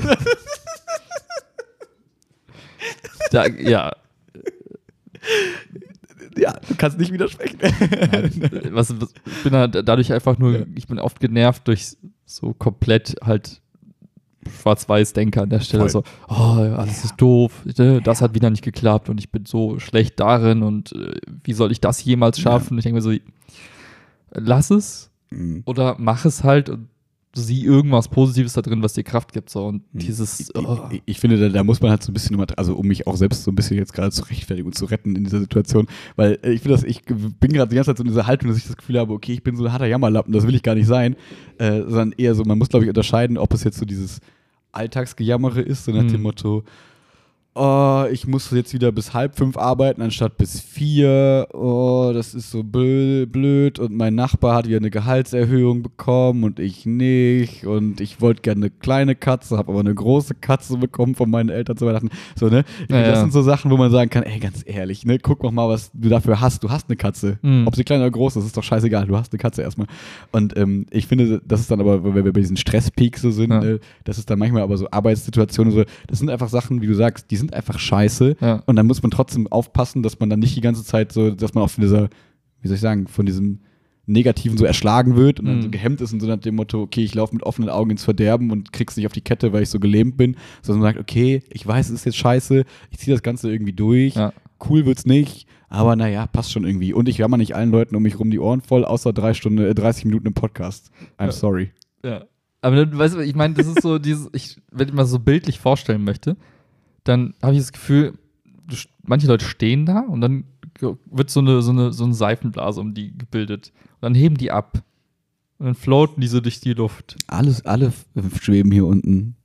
Ja, du kannst nicht widersprechen. Ich bin halt dadurch einfach nur, ich bin oft genervt durch so komplett halt Schwarz-Weiß-Denker an der Stelle. Voll. So, alles ist doof, das hat wieder nicht geklappt und ich bin so schlecht darin und wie soll ich das jemals schaffen? Ich denke mir so, lass es. oder mach es halt und sieh irgendwas Positives da drin, was dir Kraft gibt. So. Und dieses. Ich finde, da muss man halt so ein bisschen, also um mich auch selbst so ein bisschen jetzt gerade zu rechtfertigen und zu retten in dieser Situation, weil ich finde, ich bin gerade die ganze Zeit so in dieser Haltung, dass ich das Gefühl habe, okay, ich bin so ein harter Jammerlappen, das will ich gar nicht sein, sondern eher so, man muss, glaube ich, unterscheiden, ob es jetzt so dieses Alltagsgejammere ist, so nach dem Motto, oh, ich muss jetzt wieder bis 4:30 arbeiten, anstatt bis 4. Oh, das ist so blöd. Und mein Nachbar hat wieder eine Gehaltserhöhung bekommen und ich nicht. Und ich wollte gerne eine kleine Katze, habe aber eine große Katze bekommen von meinen Eltern zu Weihnachten. So, ne? Das sind so Sachen, wo man sagen kann, ey, ganz ehrlich, ne? Guck mal, was du dafür hast. Du hast eine Katze. Ob sie klein oder groß ist, ist doch scheißegal. Du hast eine Katze erstmal. Und ich finde, das ist dann aber, wenn wir bei diesen Stresspeaks so sind, das ist dann manchmal aber so Arbeitssituationen so, das sind einfach Sachen, wie du sagst, die sind einfach scheiße und dann muss man trotzdem aufpassen, dass man dann nicht die ganze Zeit so, dass man auch von dieser, wie soll ich sagen, von diesem Negativen so erschlagen wird und dann so gehemmt ist und so nach dem Motto, okay, ich laufe mit offenen Augen ins Verderben und krieg's nicht auf die Kette, weil ich so gelähmt bin, sondern man sagt, okay, ich weiß, es ist jetzt scheiße, ich ziehe das Ganze irgendwie durch, cool wird's nicht, aber naja, passt schon irgendwie und ich jammer nicht allen Leuten um mich rum die Ohren voll, außer 30 Minuten im Podcast. I'm sorry. Ja. Aber du weißt, ich meine, das ist so dieses, wenn ich mal so bildlich vorstellen möchte, dann habe ich das Gefühl, manche Leute stehen da und dann wird so eine Seifenblase um die gebildet. Und dann heben die ab. Und dann floaten die so durch die Luft. Alle schweben hier unten.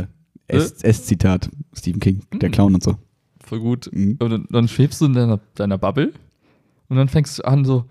S-Zitat, Stephen King, der Clown und so. Voll gut. Und dann schwebst du in deiner Bubble und dann fängst du an so,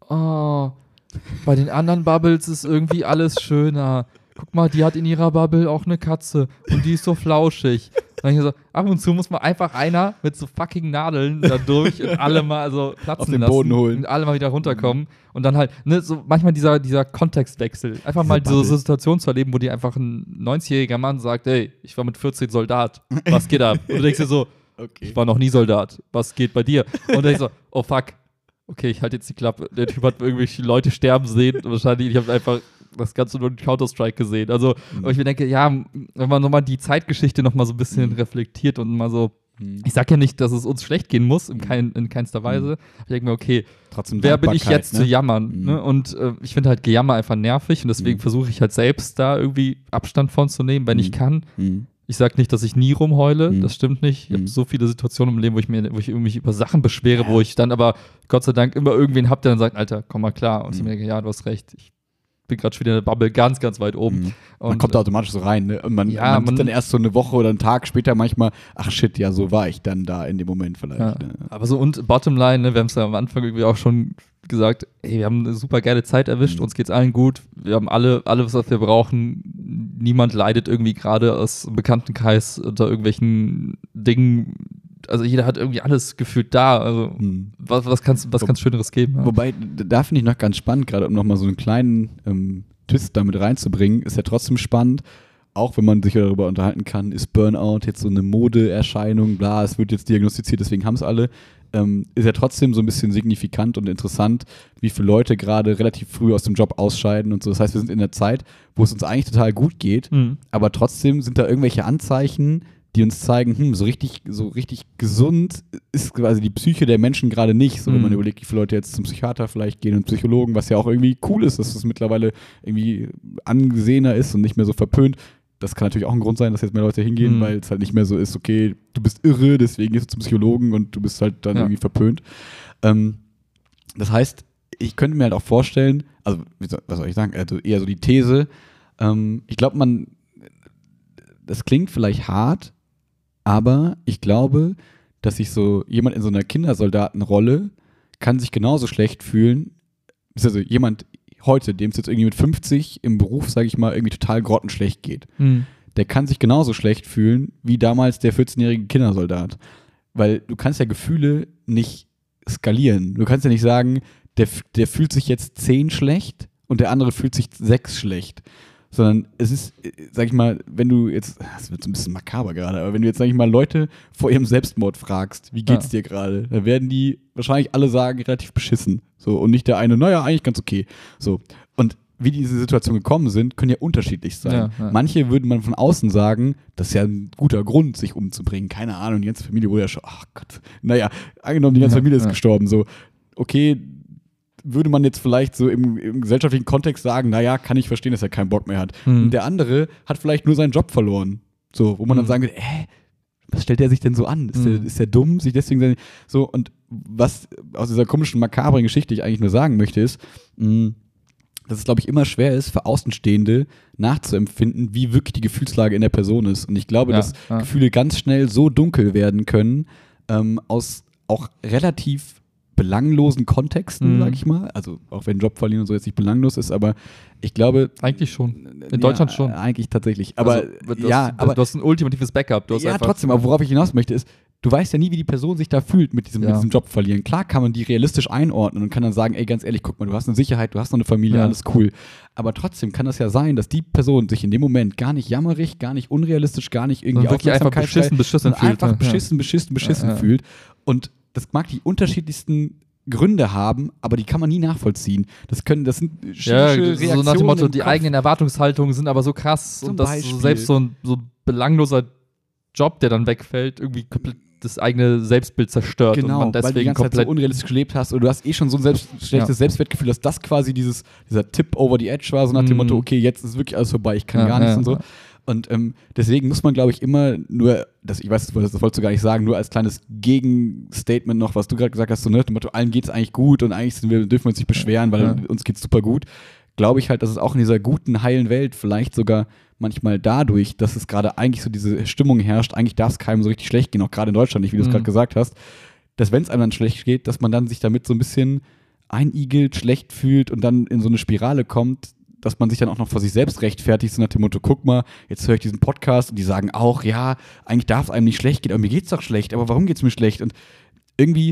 oh, bei den anderen Bubbles ist irgendwie alles schöner. Guck mal, die hat in ihrer Bubble auch eine Katze und die ist so flauschig. Und dann ich so, ab und zu muss man einfach einer mit so fucking Nadeln da durch und alle mal so platzen auf den lassen Boden holen und alle mal wieder runterkommen und dann halt, ne, so manchmal dieser Kontextwechsel, einfach mal diese Situation zu erleben, wo dir einfach ein 90-jähriger Mann sagt, hey, ich war mit 14 Soldat, was geht ab? Und du denkst dir so, okay. Ich war noch nie Soldat, was geht bei dir? Und dann denkst du so, oh fuck, okay, ich halte jetzt die Klappe, der Typ hat irgendwelche Leute sterben sehen und wahrscheinlich, ich habe einfach das Ganze nur in Counter-Strike gesehen. Also, aber ich mir denke, ja, wenn man nochmal die Zeitgeschichte nochmal so ein bisschen reflektiert und mal so, ich sag ja nicht, dass es uns schlecht gehen muss, in keinster Weise. Ich denke mir, okay, trotzdem wer bin ich jetzt zu jammern? Ne? Und ich finde halt Gejammer einfach nervig und deswegen versuche ich halt selbst da irgendwie Abstand von zu nehmen, wenn ich kann. Ich sag nicht, dass ich nie rumheule, das stimmt nicht. Ich habe so viele Situationen im Leben, wo ich mich über Sachen beschwere, wo ich dann aber Gott sei Dank immer irgendwen hab, der dann sagt, Alter, komm mal klar. Und ich mir denke, ja, du hast recht, ich bin gerade schon wieder in der Bubble ganz, ganz weit oben. Und man kommt da automatisch so rein, ne? Und man sieht dann erst so eine Woche oder einen Tag später manchmal, ach shit, ja, so war ich dann da in dem Moment vielleicht. Ja. Ne? Aber so und Bottomline, ne, wir haben es ja am Anfang irgendwie auch schon gesagt, ey, wir haben eine super geile Zeit erwischt, uns geht's allen gut, wir haben alles, was wir brauchen, niemand leidet irgendwie gerade aus dem Bekanntenkreis unter irgendwelchen Dingen. Also jeder hat irgendwie alles gefühlt da. Also was kann's Schöneres geben? Ja. Wobei, da finde ich noch ganz spannend, gerade um nochmal so einen kleinen Twist damit reinzubringen, ist ja trotzdem spannend, auch wenn man sich darüber unterhalten kann, ist Burnout jetzt so eine Modeerscheinung, bla, es wird jetzt diagnostiziert, deswegen haben es alle, ist ja trotzdem so ein bisschen signifikant und interessant, wie viele Leute gerade relativ früh aus dem Job ausscheiden und so. Das heißt, wir sind in der Zeit, wo es uns eigentlich total gut geht, aber trotzdem sind da irgendwelche Anzeichen, die uns zeigen, so richtig gesund ist quasi die Psyche der Menschen gerade nicht. So, wenn man überlegt, wie viele Leute jetzt zum Psychiater vielleicht gehen und Psychologen, was ja auch irgendwie cool ist, dass es mittlerweile irgendwie angesehener ist und nicht mehr so verpönt. Das kann natürlich auch ein Grund sein, dass jetzt mehr Leute hingehen, weil es halt nicht mehr so ist, okay, du bist irre, deswegen gehst du zum Psychologen und du bist halt dann irgendwie verpönt. Das heißt, ich könnte mir halt auch vorstellen, also was soll ich sagen, also eher so die These, ich glaube, das klingt vielleicht hart, aber ich glaube, dass sich so jemand in so einer Kindersoldatenrolle kann sich genauso schlecht fühlen, also jemand heute, dem es jetzt irgendwie mit 50 im Beruf, sage ich mal, irgendwie total grottenschlecht geht, der kann sich genauso schlecht fühlen wie damals der 14-jährige Kindersoldat. Weil du kannst ja Gefühle nicht skalieren. Du kannst ja nicht sagen, der fühlt sich jetzt 10 schlecht und der andere fühlt sich 6 schlecht. Sondern es ist, sag ich mal, wenn du jetzt, das wird so ein bisschen makaber gerade, aber wenn du jetzt, sag ich mal, Leute vor ihrem Selbstmord fragst, wie geht's dir gerade, dann werden die wahrscheinlich alle sagen, relativ beschissen. So, und nicht der eine, naja, eigentlich ganz okay. So. Und wie diese Situationen gekommen sind, können ja unterschiedlich sein. Ja. Manche würden man von außen sagen, das ist ja ein guter Grund, sich umzubringen. Keine Ahnung, die ganze Familie wurde ja schon, ach Gott, naja, angenommen, die ganze Familie ist gestorben. So, okay, würde man jetzt vielleicht so im gesellschaftlichen Kontext sagen, naja, kann ich verstehen, dass er keinen Bock mehr hat. Und der andere hat vielleicht nur seinen Job verloren. So, wo man dann sagen würde, was stellt der sich denn so an? Ist der dumm? Sich deswegen so, und was aus dieser komischen, makabren Geschichte ich eigentlich nur sagen möchte, ist, dass es, glaube ich, immer schwer ist, für Außenstehende nachzuempfinden, wie wirklich die Gefühlslage in der Person ist. Und ich glaube, dass Gefühle ganz schnell so dunkel werden können, aus auch relativ belanglosen Kontexten, sag ich mal. Also auch wenn Job verlieren und so jetzt nicht belanglos ist, aber ich glaube... Eigentlich schon. In Deutschland schon. Eigentlich tatsächlich. Aber aber du hast ein ultimatives Backup. Du hast trotzdem, aber worauf ich hinaus möchte ist, du weißt ja nie, wie die Person sich da fühlt mit diesem Job verlieren. Klar kann man die realistisch einordnen und kann dann sagen, ey, ganz ehrlich, guck mal, du hast eine Sicherheit, du hast noch eine Familie, alles cool. Aber trotzdem kann das ja sein, dass die Person sich in dem Moment gar nicht jammerig, gar nicht unrealistisch, gar nicht irgendwie Aufmerksamkeit beschissen fühlt. Einfach beschissen fühlt. Und das mag die unterschiedlichsten Gründe haben, aber die kann man nie nachvollziehen. Das sind chemische Reaktionen. So nach dem Motto, die eigenen Erwartungshaltungen sind aber so krass und dass selbst so ein belangloser Job, der dann wegfällt, irgendwie komplett das eigene Selbstbild zerstört. Genau, und man deswegen weil du die ganze Zeit so unrealistisch gelebt hast und du hast schon so ein schlechtes Selbstwertgefühl, dass das quasi dieser Tipp over the edge war, so nach dem Motto, okay, jetzt ist wirklich alles vorbei, ich kann gar nichts und so. Und deswegen muss man, glaube ich, immer nur, ich weiß, das wolltest du gar nicht sagen, nur als kleines Gegenstatement noch, was du gerade gesagt hast, so, ne, dem Motto, allen geht es eigentlich gut und eigentlich dürfen wir uns nicht beschweren, weil uns geht es super gut. Glaube ich halt, dass es auch in dieser guten, heilen Welt vielleicht sogar manchmal dadurch, dass es gerade eigentlich so diese Stimmung herrscht, eigentlich darf es keinem so richtig schlecht gehen, auch gerade in Deutschland nicht, wie du es gerade gesagt hast, dass wenn es einem dann schlecht geht, dass man dann sich damit so ein bisschen einigelt, schlecht fühlt und dann in so eine Spirale kommt, dass man sich dann auch noch vor sich selbst rechtfertigt, so nach dem Motto, guck mal, jetzt höre ich diesen Podcast und die sagen auch, ja, eigentlich darf es einem nicht schlecht gehen, aber mir geht's doch schlecht, aber warum geht's mir schlecht? Und irgendwie,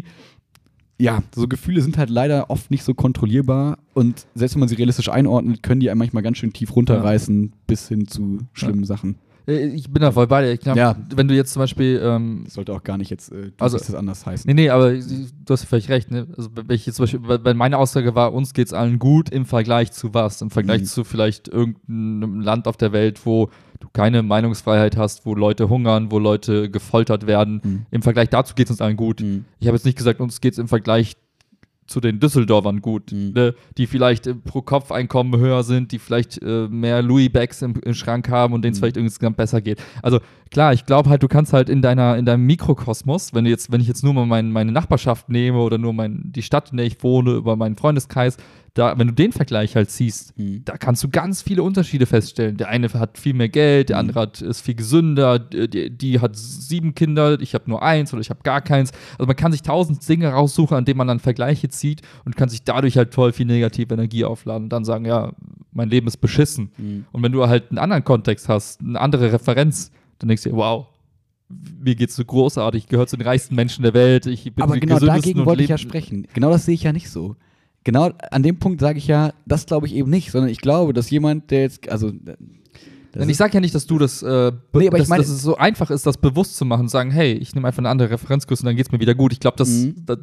ja, so Gefühle sind halt leider oft nicht so kontrollierbar und selbst wenn man sie realistisch einordnet, können die einem manchmal ganz schön tief runterreißen, bis hin zu schlimmen Sachen. Ich bin da voll bei dir. Ich glaub, wenn du jetzt zum Beispiel... das sollte auch gar nicht jetzt das anders heißen. Nee, aber du hast völlig recht. Ne? Also wenn ich jetzt zum Beispiel, weil meine Aussage war, uns geht's allen gut im Vergleich zu was? Im Vergleich zu vielleicht irgendeinem Land auf der Welt, wo du keine Meinungsfreiheit hast, wo Leute hungern, wo Leute gefoltert werden. Im Vergleich dazu geht's uns allen gut. Ich habe jetzt nicht gesagt, uns geht's im Vergleich zu den Düsseldorfern gut, ne? Die vielleicht pro Kopf-Einkommen höher sind, die vielleicht mehr Louis-Bags im Schrank haben und denen es vielleicht insgesamt besser geht. Also klar, ich glaube halt, du kannst halt in deinem Mikrokosmos, wenn ich jetzt nur mal meine Nachbarschaft nehme oder nur die Stadt, in der ich wohne, über meinen Freundeskreis, wenn du den Vergleich halt siehst, da kannst du ganz viele Unterschiede feststellen. Der eine hat viel mehr Geld, der andere ist viel gesünder, die hat 7 Kinder, ich habe nur 1 oder ich habe gar keins. Also man kann sich 1000 Dinge raussuchen, an denen man dann Vergleiche zieht und kann sich dadurch halt voll viel negative Energie aufladen und dann sagen, ja, mein Leben ist beschissen. Und wenn du halt einen anderen Kontext hast, eine andere Referenz, dann denkst du dir, wow, mir geht's so großartig, ich gehöre zu den reichsten Menschen der Welt, ich bin aber genau dagegen wollte ich ja sprechen. Genau das sehe ich ja nicht so. Genau an dem Punkt sage ich ja, das glaube ich eben nicht, sondern ich glaube, dass jemand, der jetzt, also... Ich sage ja nicht, dass du dass es so einfach ist, das bewusst zu machen und sagen, hey, ich nehme einfach eine andere Referenzgröße und dann geht's mir wieder gut. Ich glaube, das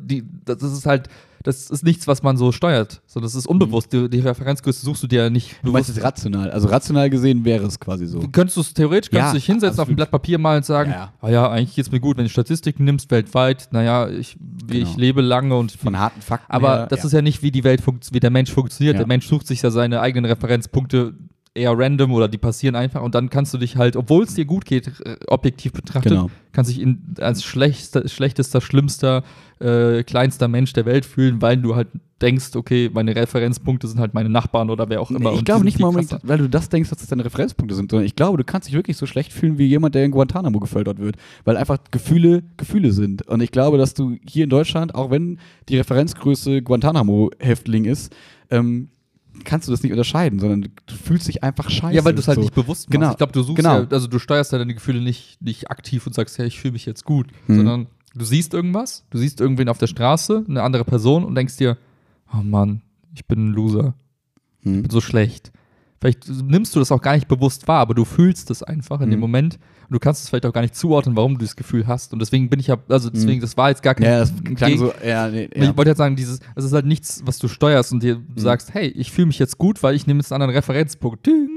ist halt, das ist nichts, was man so steuert, sondern das ist unbewusst. Die Referenzgröße suchst du dir ja nicht bewusst. Du meinst es rational, also rational gesehen wäre es quasi so. Könntest du dich hinsetzen, auf ein Blatt Papier mal und sagen, eigentlich geht's mir gut, wenn du Statistiken nimmst weltweit, ich lebe lange und von harten Fakten aber her, das ist ja nicht, wie wie der Mensch funktioniert. Der Mensch sucht sich ja seine eigenen Referenzpunkte eher random oder die passieren einfach und dann kannst du dich halt, obwohl es dir gut geht, objektiv betrachtet, kannst dich als schlechtester, schlimmster, kleinster Mensch der Welt fühlen, weil du halt denkst, okay, meine Referenzpunkte sind halt meine Nachbarn oder wer auch immer. Ich glaube nicht mal unbedingt, weil du das denkst, dass das deine Referenzpunkte sind, sondern ich glaube, du kannst dich wirklich so schlecht fühlen wie jemand, der in Guantanamo gefoltert wird, weil einfach Gefühle sind. Und ich glaube, dass du hier in Deutschland, auch wenn die Referenzgröße Guantanamo-Häftling ist, kannst du das nicht unterscheiden, sondern du fühlst dich einfach scheiße. Ja, weil du es halt nicht bewusst machst. Genau. Ich glaube, du suchst also du steuerst ja deine Gefühle nicht aktiv und sagst, hey, ich fühle mich jetzt gut, sondern du siehst irgendwas, du siehst irgendwen auf der Straße, eine andere Person und denkst dir, oh Mann, ich bin ein Loser. Ich bin so schlecht. Vielleicht nimmst du das auch gar nicht bewusst wahr, aber du fühlst es einfach in dem Moment und du kannst es vielleicht auch gar nicht zuordnen, warum du das Gefühl hast. Und deswegen das war jetzt gar kein... Ja, das klang so, Ich wollte jetzt sagen, es ist halt nichts, was du steuerst und dir sagst, hey, ich fühle mich jetzt gut, weil ich nehme jetzt einen anderen Referenzpunkt. Ding.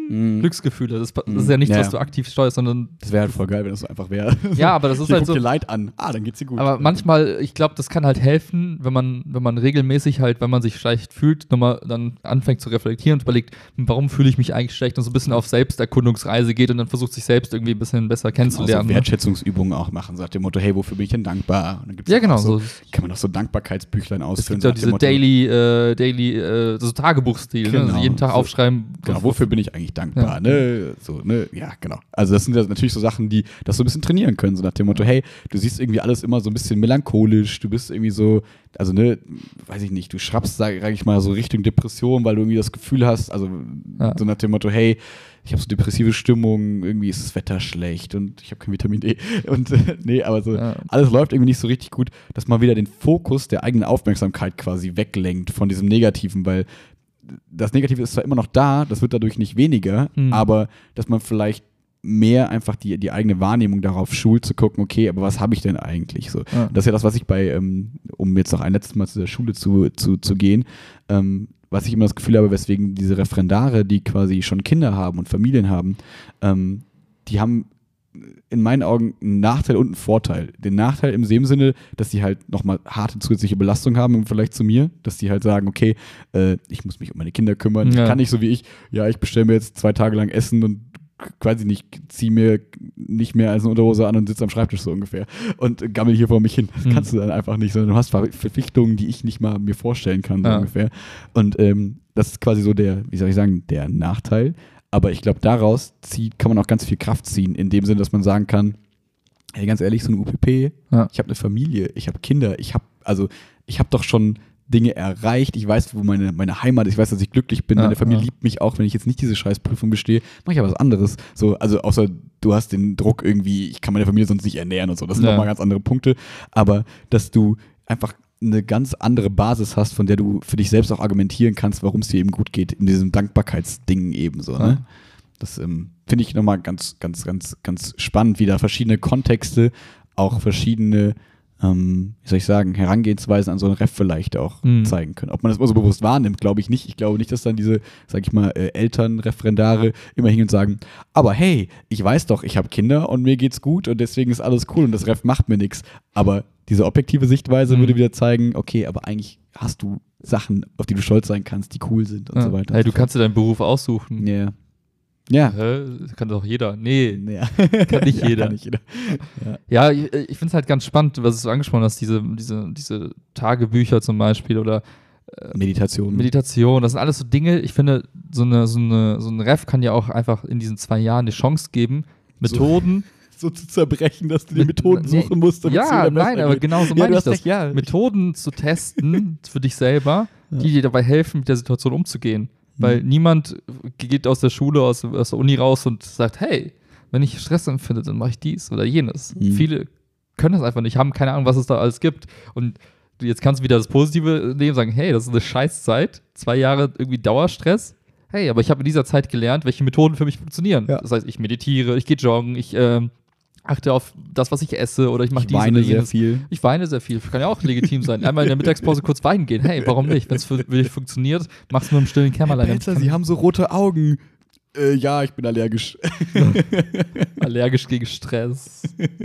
Glücksgefühle. Das ist ja nichts, was du aktiv steuerst, sondern. Das wäre halt voll geil, wenn das so einfach wäre. Ja, aber das ist halt so. Guck dir Leid an. Dann geht's dir gut. Aber manchmal, ich glaube, das kann halt helfen, wenn man regelmäßig halt, wenn man sich schlecht fühlt, nochmal dann anfängt zu reflektieren und überlegt, warum fühle ich mich eigentlich schlecht und so ein bisschen auf Selbsterkundungsreise geht und dann versucht, sich selbst irgendwie ein bisschen besser kennenzulernen. Also Wertschätzungsübungen auch machen, sagt dem Motto, hey, wofür bin ich denn dankbar? Und dann gibt's genau. So, kann man auch so Dankbarkeitsbüchlein ausfüllen. Es gibt ja diese Daily so Tagebuchstil, genau, ne? Also jeden Tag aufschreiben. Genau, wofür bin ich eigentlich dankbar, ne? So, ne? Ja, genau. Also das sind ja natürlich so Sachen, die das so ein bisschen trainieren können, so nach dem Motto, hey, du siehst irgendwie alles immer so ein bisschen melancholisch, du bist irgendwie so, also ne, weiß ich nicht, du schrappst, sag ich mal, so Richtung Depression, weil du irgendwie das Gefühl hast, also so nach dem Motto, hey, ich habe so depressive Stimmung, irgendwie ist das Wetter schlecht und ich habe kein Vitamin D und nee, aber so alles läuft irgendwie nicht so richtig gut, dass man wieder den Fokus der eigenen Aufmerksamkeit quasi weglenkt von diesem Negativen, weil das Negative ist zwar immer noch da, das wird dadurch nicht weniger, aber dass man vielleicht mehr einfach die eigene Wahrnehmung darauf schult, zu gucken, okay, aber was habe ich denn eigentlich? So. Ja. Das ist ja das, was ich um jetzt noch ein letztes Mal zu der Schule zu gehen, was ich immer das Gefühl habe, weswegen diese Referendare, die quasi schon Kinder haben und Familien haben, die haben in meinen Augen einen Nachteil und einen Vorteil. Den Nachteil im Sinne, dass sie halt nochmal harte zusätzliche Belastung haben im Vergleich zu mir, dass die halt sagen, okay, ich muss mich um meine Kinder kümmern, ich kann nicht so wie ich bestelle mir jetzt 2 Tage lang Essen und quasi nicht, ziehe mir nicht mehr als eine Unterhose an und sitze am Schreibtisch so ungefähr und gammel hier vor mich hin. Das kannst du dann einfach nicht, sondern du hast Verpflichtungen, die ich nicht mal mir vorstellen kann, so ungefähr. Und das ist quasi so der Nachteil. Aber ich glaube, daraus kann man auch ganz viel Kraft ziehen, in dem Sinne, dass man sagen kann, hey, ganz ehrlich, so eine UPP, ich habe eine Familie, ich habe Kinder, ich habe doch schon Dinge erreicht, ich weiß, wo meine Heimat ist, ich weiß, dass ich glücklich bin, meine Familie liebt mich auch, wenn ich jetzt nicht diese Scheißprüfung bestehe, mache ich aber was anderes. So, also außer du hast den Druck irgendwie, ich kann meine Familie sonst nicht ernähren und so, das sind nochmal ganz andere Punkte, aber dass du einfach eine ganz andere Basis hast, von der du für dich selbst auch argumentieren kannst, warum es dir eben gut geht, in diesem Dankbarkeitsding eben so, ne? Das finde ich nochmal ganz, ganz, ganz, ganz spannend, wie da verschiedene Kontexte, auch verschiedene Herangehensweisen an so einen Ref vielleicht auch zeigen können. Ob man das immer so bewusst wahrnimmt, glaube ich nicht. Ich glaube nicht, dass dann diese, sag ich mal, Elternreferendare immer hingehen und sagen, aber hey, ich weiß doch, ich habe Kinder und mir geht's gut und deswegen ist alles cool und das Ref macht mir nichts. Aber diese objektive Sichtweise würde wieder zeigen, okay, aber eigentlich hast du Sachen, auf die du stolz sein kannst, die cool sind und so weiter. Hey, du kannst dir deinen Beruf aussuchen. Ja. Ja. Kann doch jeder. Nee, ja. Kann nicht jeder. Kann nicht jeder. Ja, ich finde es halt ganz spannend, was du angesprochen hast, diese Tagebücher zum Beispiel oder Meditation, das sind alles so Dinge, ich finde, so ein Ref kann ja auch einfach in diesen 2 Jahren eine Chance geben, Methoden so zu zerbrechen, dass du die Methoden suchen musst. Aber genau so meine ich das. Methoden zu testen für dich selber, die dir dabei helfen, mit der Situation umzugehen. Weil niemand geht aus der Schule, aus der Uni raus und sagt, hey, wenn ich Stress empfinde, dann mache ich dies oder jenes. Viele können das einfach nicht, haben keine Ahnung, was es da alles gibt. Und jetzt kannst du wieder das Positive nehmen und sagen, hey, das ist eine Scheißzeit, 2 Jahre irgendwie Dauerstress. Hey, aber ich habe in dieser Zeit gelernt, welche Methoden für mich funktionieren. Ja. Das heißt, ich meditiere, ich gehe joggen, ich achte auf das, was ich esse oder ich mache dies oder jenes. Ich weine sehr viel. Kann ja auch legitim sein. Einmal in der Mittagspause kurz weinen gehen. Hey, warum nicht? Wenn es für dich funktioniert, mach's nur im stillen Kämmerlein. Peter, Sie haben so rote Augen. Ja, ich bin allergisch. Allergisch gegen Stress.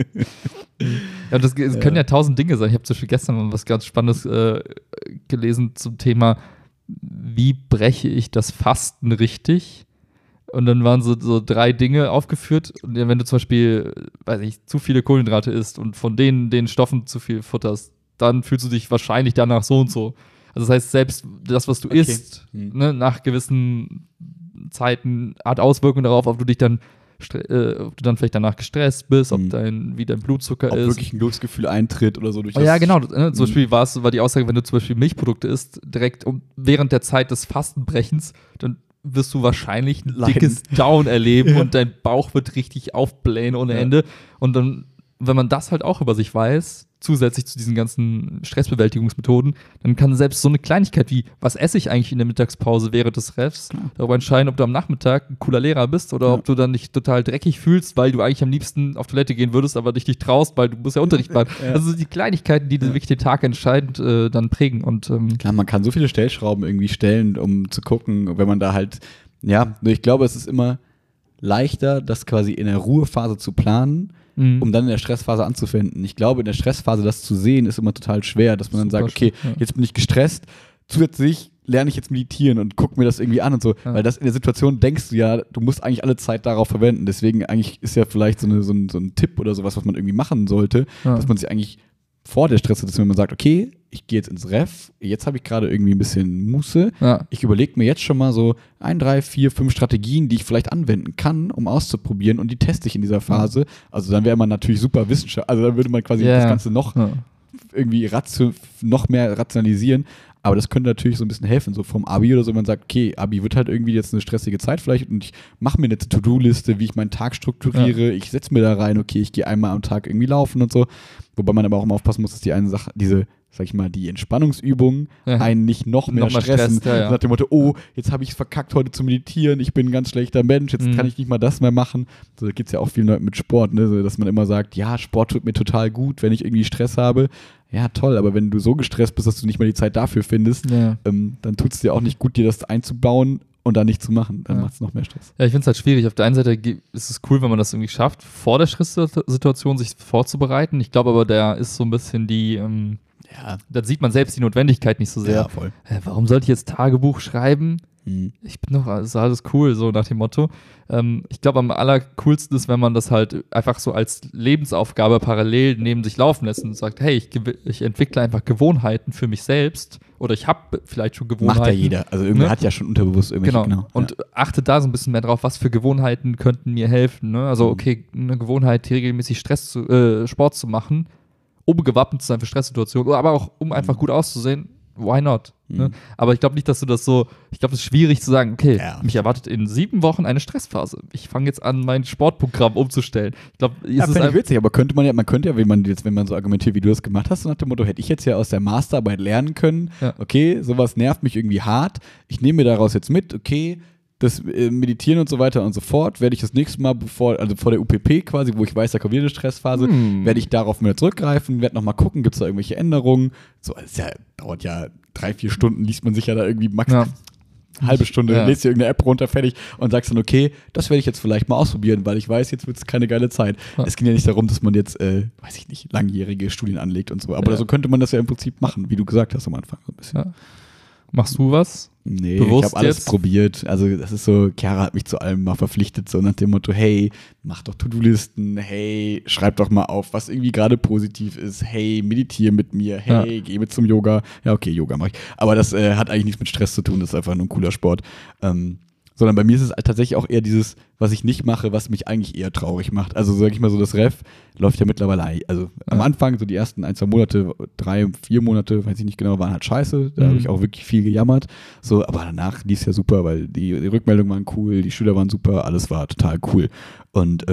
Ja, das können ja 1000 Dinge sein. Ich habe zum Beispiel gestern was ganz Spannendes gelesen zum Thema, wie breche ich das Fasten richtig? Und dann waren so 3 Dinge aufgeführt. Und wenn du zum Beispiel, weiß ich, zu viele Kohlenhydrate isst und von den Stoffen zu viel futterst, dann fühlst du dich wahrscheinlich danach so und so. Also das heißt, selbst das, was du isst, ne, nach gewissen Zeiten hat Auswirkungen darauf, ob du dann vielleicht danach gestresst bist, wie dein Blutzucker ist. Ob wirklich ein Glücksgefühl eintritt oder so. Ja, genau. Zum Beispiel war die Aussage, wenn du zum Beispiel Milchprodukte isst, direkt während der Zeit des Fastenbrechens, dann wirst du wahrscheinlich ein dickes Down erleben und dein Bauch wird richtig aufblähen ohne Ende. Und dann, wenn man das halt auch über sich weiß, zusätzlich zu diesen ganzen Stressbewältigungsmethoden, dann kann selbst so eine Kleinigkeit wie, was esse ich eigentlich in der Mittagspause während des Refs, darüber entscheiden, ob du am Nachmittag ein cooler Lehrer bist oder ob du dann dich total dreckig fühlst, weil du eigentlich am liebsten auf Toilette gehen würdest, aber dich nicht traust, weil du musst ja Unterricht machen. Also die Kleinigkeiten, die wirklich den Tag entscheidend dann prägen. Und klar, man kann so viele Stellschrauben irgendwie stellen, um zu gucken, wenn man da halt Ja, nur ich glaube, es ist immer leichter, das quasi in der Ruhephase zu planen, um dann in der Stressphase anzuwenden. Ich glaube, in der Stressphase das zu sehen, ist immer total schwer, dass man dann sagt, okay, jetzt bin ich gestresst, zusätzlich lerne ich jetzt meditieren und gucke mir das irgendwie an und so, weil das in der Situation denkst du ja, du musst eigentlich alle Zeit darauf verwenden, deswegen eigentlich ist ja vielleicht so ein Tipp oder sowas, was man irgendwie machen sollte, dass man sich eigentlich vor der Stresssituation, wenn man sagt, okay, ich gehe jetzt ins Ref, jetzt habe ich gerade irgendwie ein bisschen Muße, ich überlege mir jetzt schon mal so 1, 3, 4, 5 Strategien, die ich vielleicht anwenden kann, um auszuprobieren und die teste ich in dieser Phase. Also dann wäre man natürlich super Wissenschaftler, also dann würde man quasi das Ganze noch irgendwie noch mehr rationalisieren, aber das könnte natürlich so ein bisschen helfen, so vom Abi oder so, wenn man sagt, okay, Abi wird halt irgendwie jetzt eine stressige Zeit vielleicht und ich mache mir eine To-Do-Liste, wie ich meinen Tag strukturiere, ich setze mir da rein, okay, ich gehe einmal am Tag irgendwie laufen und so, wobei man aber auch immer aufpassen muss, dass die eine Sache, sag ich mal, die Entspannungsübungen einen nicht noch mehr stressen. Nach dem Motto, oh, jetzt habe ich es verkackt, heute zu meditieren, ich bin ein ganz schlechter Mensch, jetzt kann ich nicht mal das mehr machen. So, da geht es ja auch vielen Leuten mit Sport, ne? So, dass man immer sagt, ja, Sport tut mir total gut, wenn ich irgendwie Stress habe. Ja, toll, aber wenn du so gestresst bist, dass du nicht mal die Zeit dafür findest, dann tut es dir auch nicht gut, dir das einzubauen und dann nicht zu machen. Dann macht es noch mehr Stress. Ja, ich finde es halt schwierig. Auf der einen Seite ist es cool, wenn man das irgendwie schafft, vor der Stresssituation sich vorzubereiten. Ich glaube aber, da ist so ein bisschen da sieht man selbst die Notwendigkeit nicht so sehr. Ja, voll. Warum sollte ich jetzt Tagebuch schreiben? Ich bin doch, ist alles cool, so nach dem Motto. Ich glaube, am allercoolsten ist, wenn man das halt einfach so als Lebensaufgabe parallel neben sich laufen lässt und sagt, hey, ich entwickle einfach Gewohnheiten für mich selbst oder ich habe vielleicht schon Gewohnheiten. Macht ja jeder, also irgendwer hat ja schon unterbewusst irgendwelche. Genau. Und achte da so ein bisschen mehr drauf, was für Gewohnheiten könnten mir helfen. Ne? Also okay, eine Gewohnheit, regelmäßig Sport zu machen, um gewappnet zu sein für Stresssituationen, aber auch um einfach gut auszusehen, why not? Ne? Aber ich glaube nicht, dass du das so, ich glaube, es ist schwierig zu sagen, okay, mich erwartet in 7 Wochen eine Stressphase. Ich fange jetzt an, mein Sportprogramm umzustellen. Ich glaube, ja, finde ich witzig, aber man könnte ja, wenn man so argumentiert, wie du das gemacht hast, so nach dem Motto, hätte ich jetzt ja aus der Masterarbeit lernen können, okay, sowas nervt mich irgendwie hart, ich nehme mir daraus jetzt mit, okay, das Meditieren und so weiter und so fort, werde ich das nächste Mal, vor der UPP quasi, wo ich weiß, da kommt wieder eine Stressphase, werde ich darauf wieder zurückgreifen, werde nochmal gucken, gibt es da irgendwelche Änderungen. So, dauert ja 3, 4 Stunden, liest man sich ja da irgendwie maximal halbe Stunde, lädst dir irgendeine App runter, fertig und sagst dann, okay, das werde ich jetzt vielleicht mal ausprobieren, weil ich weiß, jetzt wird es keine geile Zeit. Es ging ja nicht darum, dass man jetzt, weiß ich nicht, langjährige Studien anlegt und so, aber so könnte man das ja im Prinzip machen, wie du gesagt hast am Anfang so ein bisschen. Ja. Machst du was? Nee, ich habe alles probiert. Also das ist so, Chiara hat mich zu allem mal verpflichtet, so nach dem Motto, hey, mach doch To-Do-Listen, hey, schreib doch mal auf, was irgendwie gerade positiv ist, hey, meditiere mit mir, hey, geh mit zum Yoga. Ja, okay, Yoga mache ich. Aber das hat eigentlich nichts mit Stress zu tun, das ist einfach nur ein cooler Sport. Sondern bei mir ist es tatsächlich auch eher dieses, was ich nicht mache, was mich eigentlich eher traurig macht. Also sag ich mal so, das Ref läuft ja mittlerweile, also am Anfang, so die ersten 1, 2 Monate, 3, 4 Monate, weiß ich nicht genau, waren halt scheiße. Da habe ich auch wirklich viel gejammert. So, aber danach lief es ja super, weil die Rückmeldungen waren cool, die Schüler waren super, alles war total cool. Und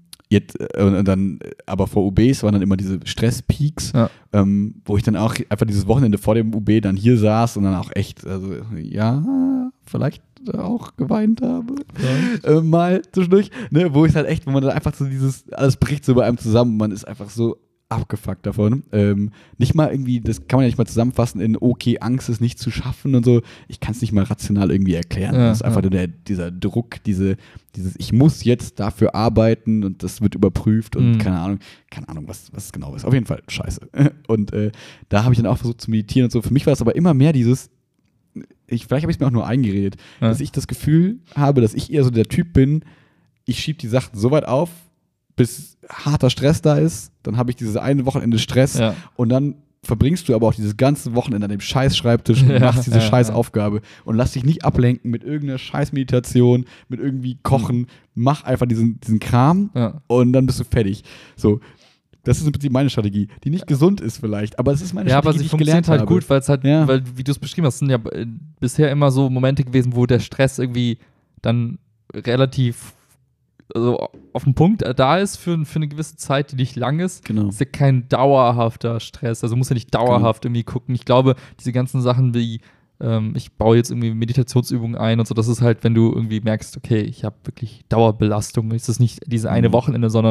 dann, aber vor UBs waren dann immer diese Stresspeaks, wo ich dann auch einfach dieses Wochenende vor dem UB dann hier saß und dann auch echt, also vielleicht auch geweint habe, mal zwischendurch, ne, wo ich halt echt, wo man dann einfach so alles bricht so bei einem zusammen, man ist einfach so abgefuckt davon. Nicht mal irgendwie, das kann man ja nicht mal zusammenfassen in, okay, Angst ist nicht zu schaffen und so. Ich kann es nicht mal rational irgendwie erklären. Das ist einfach nur dieser Druck, dieses, ich muss jetzt dafür arbeiten und das wird überprüft und keine Ahnung, was es genau ist. Auf jeden Fall scheiße. Und da habe ich dann auch versucht zu meditieren und so. Für mich war es aber immer mehr dieses, vielleicht habe ich es mir auch nur eingeredet, dass ich das Gefühl habe, dass ich eher so der Typ bin, ich schiebe die Sachen so weit auf, bis harter Stress da ist, dann habe ich dieses eine Wochenende Stress und dann verbringst du aber auch dieses ganze Wochenende an dem scheiß Schreibtisch und machst diese scheiß Aufgabe und lass dich nicht ablenken mit irgendeiner scheiß Meditation, mit irgendwie Kochen, mach einfach diesen Kram und dann bist du fertig. So. Das ist im Prinzip meine Strategie, die nicht gesund ist vielleicht, aber es ist meine Strategie, die ich gelernt habe. Ja, aber sie funktioniert halt gut, weil wie du es beschrieben hast, sind ja bisher immer so Momente gewesen, wo der Stress irgendwie dann relativ auf den Punkt da ist für eine gewisse Zeit, die nicht lang ist. Genau. Ist ja kein dauerhafter Stress, also muss ja nicht dauerhaft irgendwie gucken. Ich glaube, diese ganzen Sachen wie ich baue jetzt irgendwie Meditationsübungen ein und so, das ist halt, wenn du irgendwie merkst, okay, ich habe wirklich Dauerbelastung, es ist nicht diese eine Wochenende, sondern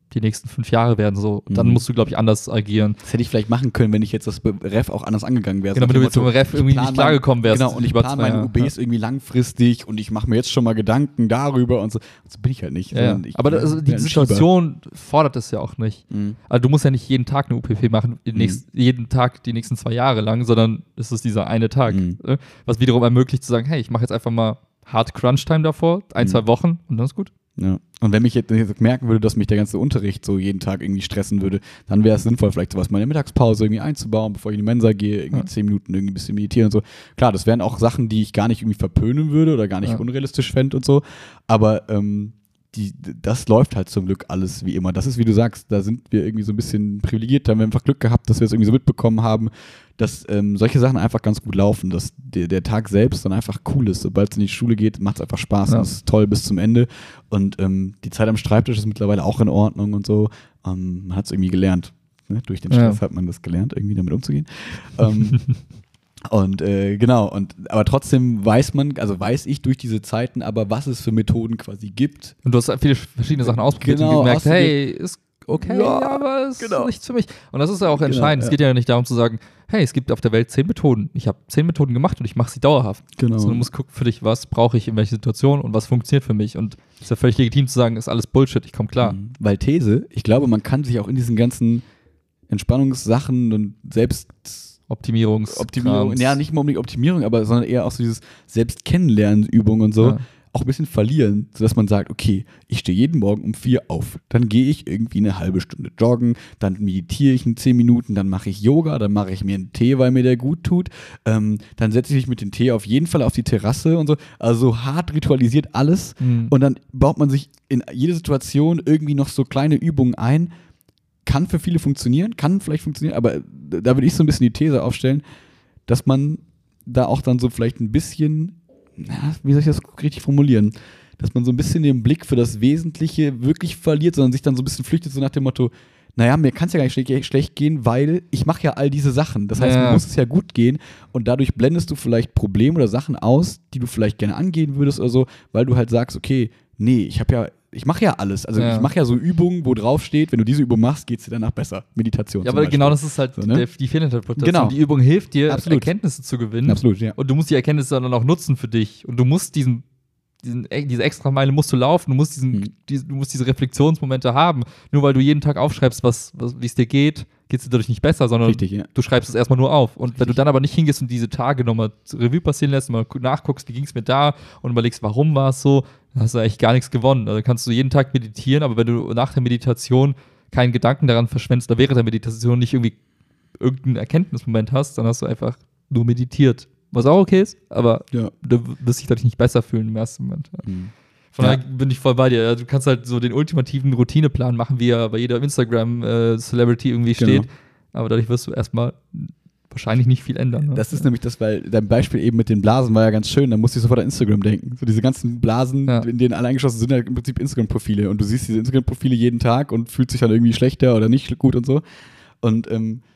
die nächsten 5 Jahre werden so. Und dann musst du, glaube ich, anders agieren. Das hätte ich vielleicht machen können, wenn ich jetzt das Ref auch anders angegangen wäre. Genau, wenn du mit so einem Ref irgendwie nicht klargekommen wärst. Genau, und ich plane meine UBs irgendwie langfristig und ich mache mir jetzt schon mal Gedanken darüber und so. So bin ich halt nicht. Ja. Aber die Situation fordert das ja auch nicht. Also du musst ja nicht jeden Tag eine UPP machen, jeden Tag die nächsten 2 Jahre lang, sondern es ist dieser eine Tag. Was wiederum ermöglicht zu sagen, hey, ich mache jetzt einfach mal Hard Crunch-Time davor, 1-2 Wochen und dann ist gut. Ja. Und wenn ich jetzt merken würde, dass mich der ganze Unterricht so jeden Tag irgendwie stressen würde, dann wäre es sinnvoll, vielleicht sowas mal in der Mittagspause irgendwie einzubauen, bevor ich in die Mensa gehe, irgendwie 10 Minuten irgendwie ein bisschen meditieren und so. Klar, das wären auch Sachen, die ich gar nicht irgendwie verpönen würde oder gar nicht unrealistisch fände und so, aber das läuft halt zum Glück alles wie immer. Das ist, wie du sagst, da sind wir irgendwie so ein bisschen privilegiert, da haben wir einfach Glück gehabt, dass wir es irgendwie so mitbekommen haben, dass solche Sachen einfach ganz gut laufen, dass der Tag selbst dann einfach cool ist. Sobald es in die Schule geht, macht es einfach Spaß und ist toll bis zum Ende. Und die Zeit am Schreibtisch ist mittlerweile auch in Ordnung und so. Man hat es irgendwie gelernt. Ne? Durch den Stress hat man das gelernt, irgendwie damit umzugehen. Und genau, aber trotzdem weiß ich durch diese Zeiten aber, was es für Methoden quasi gibt. Und du hast viele verschiedene Sachen ausprobiert und gemerkt, hey, ist okay, aber es ist nichts für mich. Und das ist ja auch entscheidend. Es geht ja nicht darum zu sagen, hey, es gibt auf der Welt 10 Methoden. Ich habe 10 Methoden gemacht und ich mache sie dauerhaft. Genau. Also du musst gucken für dich, was brauche ich in welcher Situation und was funktioniert für mich. Und es ist ja völlig legitim zu sagen, ist alles Bullshit, ich komme klar. Weil These, ich glaube, man kann sich auch in diesen ganzen Entspannungssachen und Optimierung, ja, nicht mal unbedingt Optimierung, sondern eher auch so dieses Selbstkennenlernen-Übung und so, auch ein bisschen verlieren, sodass man sagt, okay, ich stehe jeden Morgen um 4 auf, dann gehe ich irgendwie eine halbe Stunde joggen, dann meditiere ich in 10 Minuten, dann mache ich Yoga, dann mache ich mir einen Tee, weil mir der gut tut, dann setze ich mich mit dem Tee auf jeden Fall auf die Terrasse und so, also hart ritualisiert alles und dann baut man sich in jede Situation irgendwie noch so kleine Übungen ein. Kann für viele funktionieren, kann vielleicht funktionieren, aber da würde ich so ein bisschen die These aufstellen, dass man da auch dann so vielleicht ein bisschen, wie soll ich das richtig formulieren, dass man so ein bisschen den Blick für das Wesentliche wirklich verliert, sondern sich dann so ein bisschen flüchtet, so nach dem Motto, naja, mir kann es ja gar nicht schlecht gehen, weil ich mache ja all diese Sachen. Das heißt, mir muss es ja gut gehen und dadurch blendest du vielleicht Probleme oder Sachen aus, die du vielleicht gerne angehen würdest oder so, weil du halt sagst, okay, nee, ich mache ja alles. Also ich mache ja so Übungen, wo drauf steht, wenn du diese Übung machst, geht es dir danach besser. Meditation. Ja, aber genau das ist halt so, ne? Die Fehlinterpretation. Genau. Die Übung hilft dir, Erkenntnisse zu gewinnen. Absolut, ja. Und du musst die Erkenntnisse dann auch nutzen für dich. Und du musst diese Extrameile musst du laufen, du musst diese Reflexionsmomente haben. Nur weil du jeden Tag aufschreibst, wie es dir geht es dir dadurch nicht besser, sondern du schreibst es erstmal nur auf. Und wenn du dann aber nicht hingehst und diese Tage nochmal Revue passieren lässt, mal nachguckst, wie ging es mir da und überlegst, warum war es so, dann hast du eigentlich gar nichts gewonnen. Also kannst du jeden Tag meditieren, aber wenn du nach der Meditation keinen Gedanken daran verschwendest, oder während der Meditation nicht irgendwie irgendeinen Erkenntnismoment hast, dann hast du einfach nur meditiert. Was auch okay ist, aber du wirst dich dadurch nicht besser fühlen im ersten Moment. Von daher bin ich voll bei dir. Du kannst halt so den ultimativen Routineplan machen, wie er bei jeder Instagram-Celebrity irgendwie steht. Aber dadurch wirst du erstmal wahrscheinlich nicht viel ändern. Ne? Das ist nämlich das, weil dein Beispiel eben mit den Blasen war ja ganz schön. Da musste ich sofort an Instagram denken. So diese ganzen Blasen, in denen alle eingeschlossen sind, ja im Prinzip Instagram-Profile. Und du siehst diese Instagram-Profile jeden Tag und fühlst dich dann irgendwie schlechter oder nicht gut und so. Und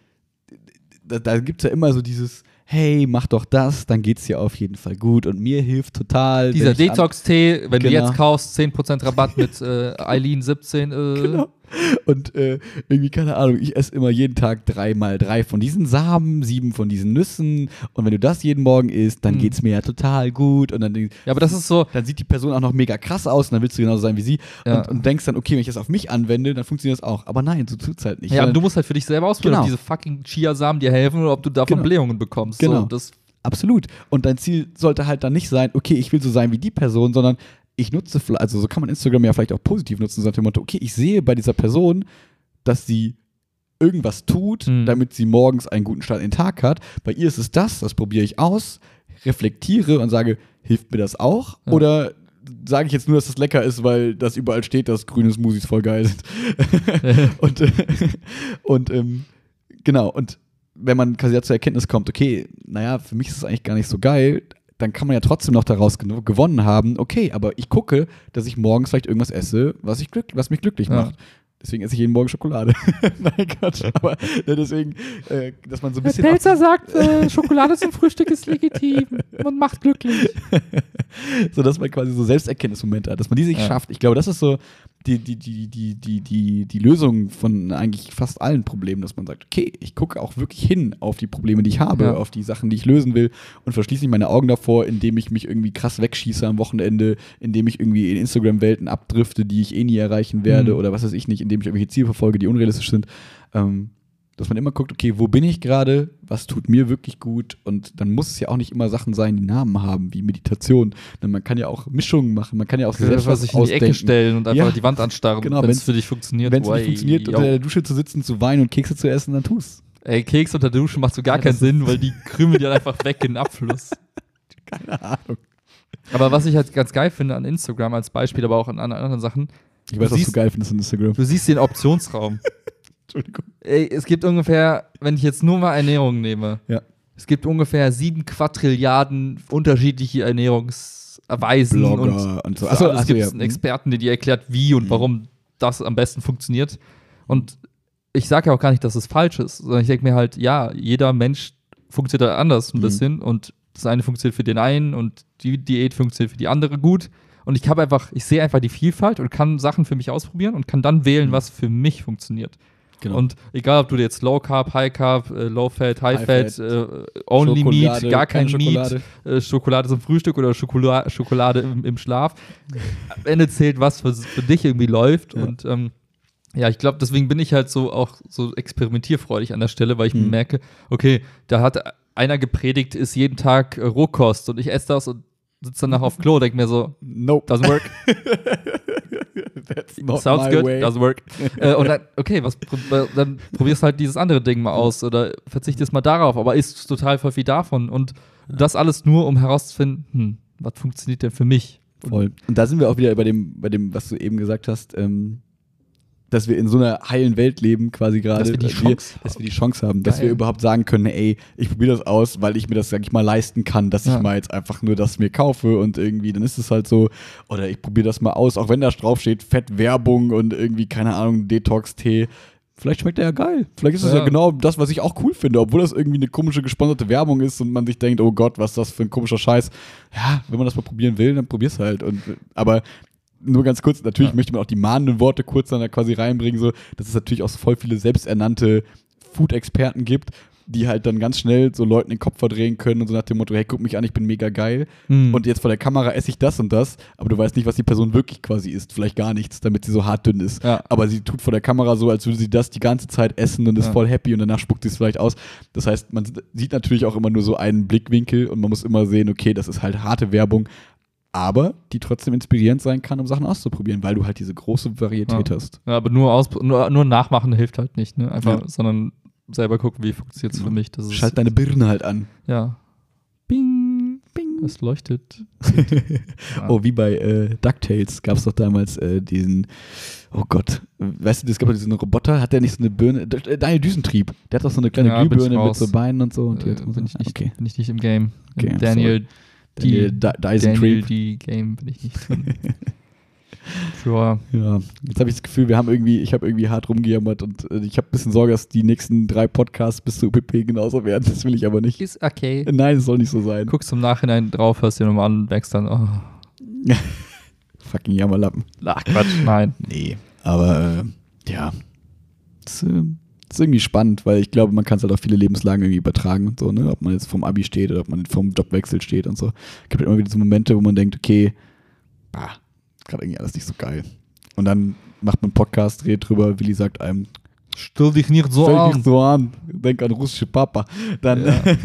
da gibt es ja immer so dieses, hey, mach doch das, dann geht's dir auf jeden Fall gut und mir hilft total. Dieser Detox-Tee, wenn du jetzt kaufst, 10% Rabatt mit Eileen 17. Genau. Und irgendwie, keine Ahnung, ich esse immer jeden Tag 3x3 von diesen Samen, 7 von diesen Nüssen und wenn du das jeden Morgen isst, dann geht's mir ja total gut und dann aber das ist so, dann sieht die Person auch noch mega krass aus und dann willst du genauso sein wie sie und denkst dann, okay, wenn ich das auf mich anwende, dann funktioniert das auch. Aber nein, so tut's halt nicht. Ja, und du musst halt für dich selber ausprobieren, ob diese fucking Chiasamen dir helfen oder ob du davon Blähungen bekommst. Genau. So, absolut. Und dein Ziel sollte halt dann nicht sein, okay, ich will so sein wie die Person, sondern ich nutze, also so kann man Instagram ja vielleicht auch positiv nutzen, so nach dem Motto, okay, ich sehe bei dieser Person, dass sie irgendwas tut, damit sie morgens einen guten Start in den Tag hat. Bei ihr ist es das probiere ich aus, reflektiere und sage, hilft mir das auch? Ja. Oder sage ich jetzt nur, dass das lecker ist, weil das überall steht, dass grüne Smoothies voll geil sind. Und genau, und wenn man quasi zur Erkenntnis kommt, okay, naja, für mich ist es eigentlich gar nicht so geil, dann kann man ja trotzdem noch daraus gewonnen haben, okay, aber ich gucke, dass ich morgens vielleicht irgendwas esse, was mich glücklich macht. Deswegen esse ich jeden Morgen Schokolade. Nein, Gott, aber deswegen, dass man so ein bisschen... Herr Pelzer sagt, Schokolade zum Frühstück ist legitim und macht glücklich. So, dass man quasi so Selbsterkenntnismomente hat, dass man die sich schafft. Ich glaube, das ist so die Lösung von eigentlich fast allen Problemen, dass man sagt, okay, ich gucke auch wirklich hin auf die Probleme, die ich habe, auf die Sachen, die ich lösen will und verschließe nicht meine Augen davor, indem ich mich irgendwie krass wegschieße am Wochenende, indem ich irgendwie in Instagram-Welten abdrifte, die ich eh nie erreichen werde oder was weiß ich nicht, indem ich irgendwelche Ziele verfolge, die unrealistisch sind. Dass man immer guckt, okay, wo bin ich gerade, was tut mir wirklich gut und dann muss es ja auch nicht immer Sachen sein, die Namen haben, wie Meditation. Denn man kann ja auch Mischungen machen, man kann ja auch selbst was sich in die Ecke stellen und einfach die Wand anstarren, genau, wenn es für dich funktioniert. Wenn es nicht funktioniert, unter der Dusche zu sitzen, zu weinen und Kekse zu essen, dann tu's. Ey, Keks unter der Dusche macht so gar keinen Sinn, weil die krümeln dir einfach weg in den Abfluss. Keine Ahnung. Aber was ich halt ganz geil finde an Instagram als Beispiel, aber auch an anderen Sachen. Ich weiß, was du geil findest an Instagram. Du siehst den Optionsraum. Entschuldigung. Ey, es gibt ungefähr, wenn ich jetzt nur mal Ernährung nehme, es gibt ungefähr 7 Quadrilliarden unterschiedliche Ernährungsweisen und so. Es gibt einen Experten, der dir erklärt, wie und warum das am besten funktioniert. Und ich sage ja auch gar nicht, dass es falsch ist, sondern ich denke mir halt, ja, jeder Mensch funktioniert halt anders ein bisschen und das eine funktioniert für den einen und die Diät funktioniert für die andere gut. Und ich sehe einfach die Vielfalt und kann Sachen für mich ausprobieren und kann dann wählen, was für mich funktioniert. Genau. Und egal, ob du jetzt Low Carb, High Carb, Low Fat, High Fat, Only Meat, gar kein Meat, Schokolade zum Frühstück oder Schokolade im Schlaf. Am Ende zählt, was für dich irgendwie läuft. Ja. Und ich glaube, deswegen bin ich halt so auch so experimentierfreudig an der Stelle, weil ich merke, okay, da hat einer gepredigt, ist jeden Tag Rohkost und ich esse das und sitze danach auf Klo und denke mir so, nope, doesn't work. Sounds good, doesn't work. Und dann, okay, dann probierst halt dieses andere Ding mal aus oder verzichtest mal darauf, aber isst total voll viel davon und das alles nur, um herauszufinden, was funktioniert denn für mich? Voll. Und da sind wir auch wieder bei dem, was du eben gesagt hast, dass wir in so einer heilen Welt leben, quasi gerade, dass wir die Chance haben, dass wir überhaupt sagen können, ey, ich probiere das aus, weil ich mir das, sag ich mal, leisten kann, dass ich mal jetzt einfach nur das mir kaufe und irgendwie, dann ist es halt so, oder ich probiere das mal aus, auch wenn da drauf steht, Fettwerbung und irgendwie, keine Ahnung, Detox-Tee. Vielleicht schmeckt der ja geil. Vielleicht ist es ja genau das, was ich auch cool finde, obwohl das irgendwie eine komische, gesponserte Werbung ist und man sich denkt, oh Gott, was ist das für ein komischer Scheiß. Ja, wenn man das mal probieren will, dann probier's halt. Aber nur ganz kurz, natürlich möchte man auch die mahnenden Worte kurz dann da quasi reinbringen, so, dass es natürlich auch so voll viele selbsternannte Food-Experten gibt, die halt dann ganz schnell so Leuten den Kopf verdrehen können und so nach dem Motto, hey, guck mich an, ich bin mega geil und jetzt vor der Kamera esse ich das und das, aber du weißt nicht, was die Person wirklich quasi isst, vielleicht gar nichts, damit sie so hart dünn ist, aber sie tut vor der Kamera so, als würde sie das die ganze Zeit essen und ist voll happy und danach spuckt sie es vielleicht aus. Das heißt, man sieht natürlich auch immer nur so einen Blickwinkel und man muss immer sehen, okay, das ist halt harte Werbung, aber die trotzdem inspirierend sein kann, um Sachen auszuprobieren, weil du halt diese große Varietät hast. Ja, aber nur nachmachen hilft halt nicht, ne? Einfach, sondern selber gucken, wie funktioniert es für mich. Schalt deine Birne halt an. Ja. Bing, bing. Es leuchtet. Oh, wie bei DuckTales gab es doch damals diesen, oh Gott, weißt du, es gab doch diesen Roboter, hat der nicht so eine Birne, Daniel Düsentrieb, der hat doch so eine kleine Glühbirne mit so Beinen und so. Und bin ich nicht im Game. Okay, Daniel Dyson Tree. Die Game bin ich nicht drin. Sure. Ja, jetzt habe ich das Gefühl, ich habe irgendwie hart rumgejammert und ich habe ein bisschen Sorge, dass die nächsten 3 Podcasts bis zur UPP genauso werden. Das will ich aber nicht. Ist okay. Nein, es soll nicht so sein. Guckst im Nachhinein drauf, hörst dir nochmal an und merkst dann, Fucking Jammerlappen. Ach Quatsch, nein. Nee, aber das ist irgendwie spannend, weil ich glaube, man kann es halt auf viele Lebenslagen irgendwie übertragen und so, ne? Ob man jetzt vom Abi steht oder ob man vom Jobwechsel steht und so. Es gibt halt immer wieder so Momente, wo man denkt, okay, gerade irgendwie alles nicht so geil. Und dann macht man einen Podcast, redet drüber, Willi sagt einem, stell dich nicht so an. Denk an russische Papa. Dann,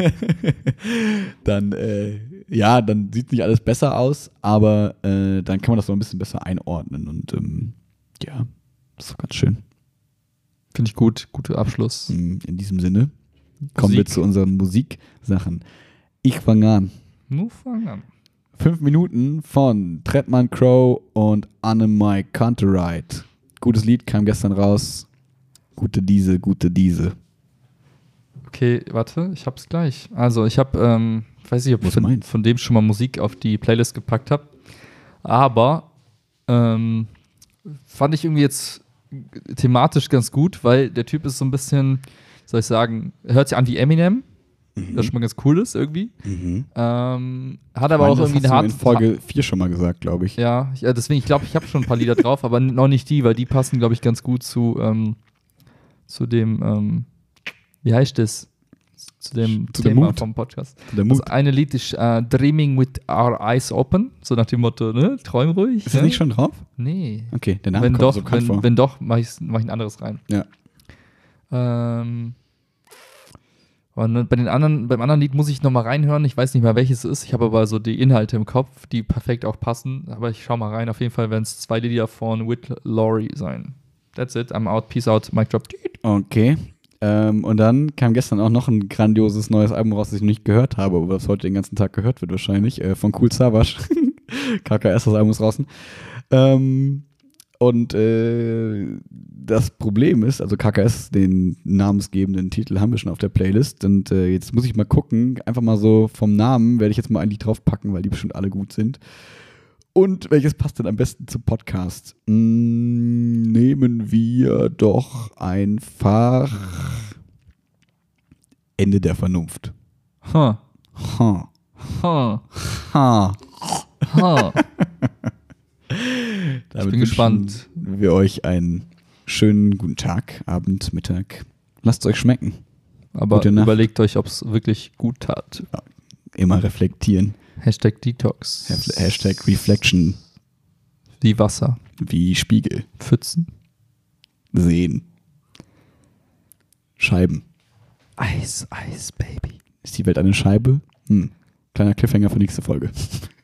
dann sieht nicht alles besser aus, aber dann kann man das noch ein bisschen besser einordnen und das ist doch ganz schön. Finde ich gut, guter Abschluss. In diesem Sinne kommen wir zu unseren Musiksachen. Ich fange an. Nur fang an. 5 Minuten von Trettmann Crow und Annemai Canterite. Gutes Lied, kam gestern raus. Gute Diese. Okay, warte, ich hab's gleich. Also ich habe, weiß nicht, ob ich von dem schon mal Musik auf die Playlist gepackt habe, aber fand ich irgendwie jetzt thematisch ganz gut, weil der Typ ist so ein bisschen, soll ich sagen, hört sich an wie Eminem, das schon mal ganz cool ist irgendwie. Hat aber auch irgendwie eine Hard. In Folge 4 schon mal gesagt, glaube ich. Ja, deswegen, ich glaube, ich habe schon ein paar Lieder drauf, aber noch nicht die, weil die passen, glaube ich, ganz gut zu dem, wie heißt das? Zu dem Thema vom Podcast. Das eine Lied ist Dreaming with Our Eyes Open, so nach dem Motto, ne? Träum ruhig. Ist das nicht schon drauf? Nee. Okay, der Name wenn kommt doch, so bekannt vor. Wenn doch, mach ich ein anderes rein. Ja. Und beim anderen Lied muss ich nochmal reinhören. Ich weiß nicht mehr, welches es ist. Ich habe aber so die Inhalte im Kopf, die perfekt auch passen. Aber ich schau mal rein. Auf jeden Fall werden es 2 Lieder von With Laurie sein. That's it. I'm out. Peace out. Mic drop. Okay. Und dann kam gestern auch noch ein grandioses neues Album raus, das ich noch nicht gehört habe, aber das heute den ganzen Tag gehört wird wahrscheinlich, von Kool Savas. KKS, das Album ist draußen. Das Problem ist, also KKS, den namensgebenden Titel haben wir schon auf der Playlist und jetzt muss ich mal gucken, einfach mal so vom Namen werde ich jetzt mal ein Lied draufpacken, weil die bestimmt alle gut sind. Und welches passt denn am besten zum Podcast? Nehmen wir doch einfach Ende der Vernunft. Ha. Ha. Ha. Ha. Ha. Ich bin gespannt. Wir euch einen schönen guten Tag, Abend, Mittag. Lasst es euch schmecken. Aber überlegt euch, ob es wirklich gut tat. Ja, immer reflektieren. #Detox. #Reflection. Wie Wasser. Wie Spiegel. Pfützen. Sehen. Scheiben. Eis, Baby. Ist die Welt eine Scheibe? Kleiner Cliffhanger für nächste Folge.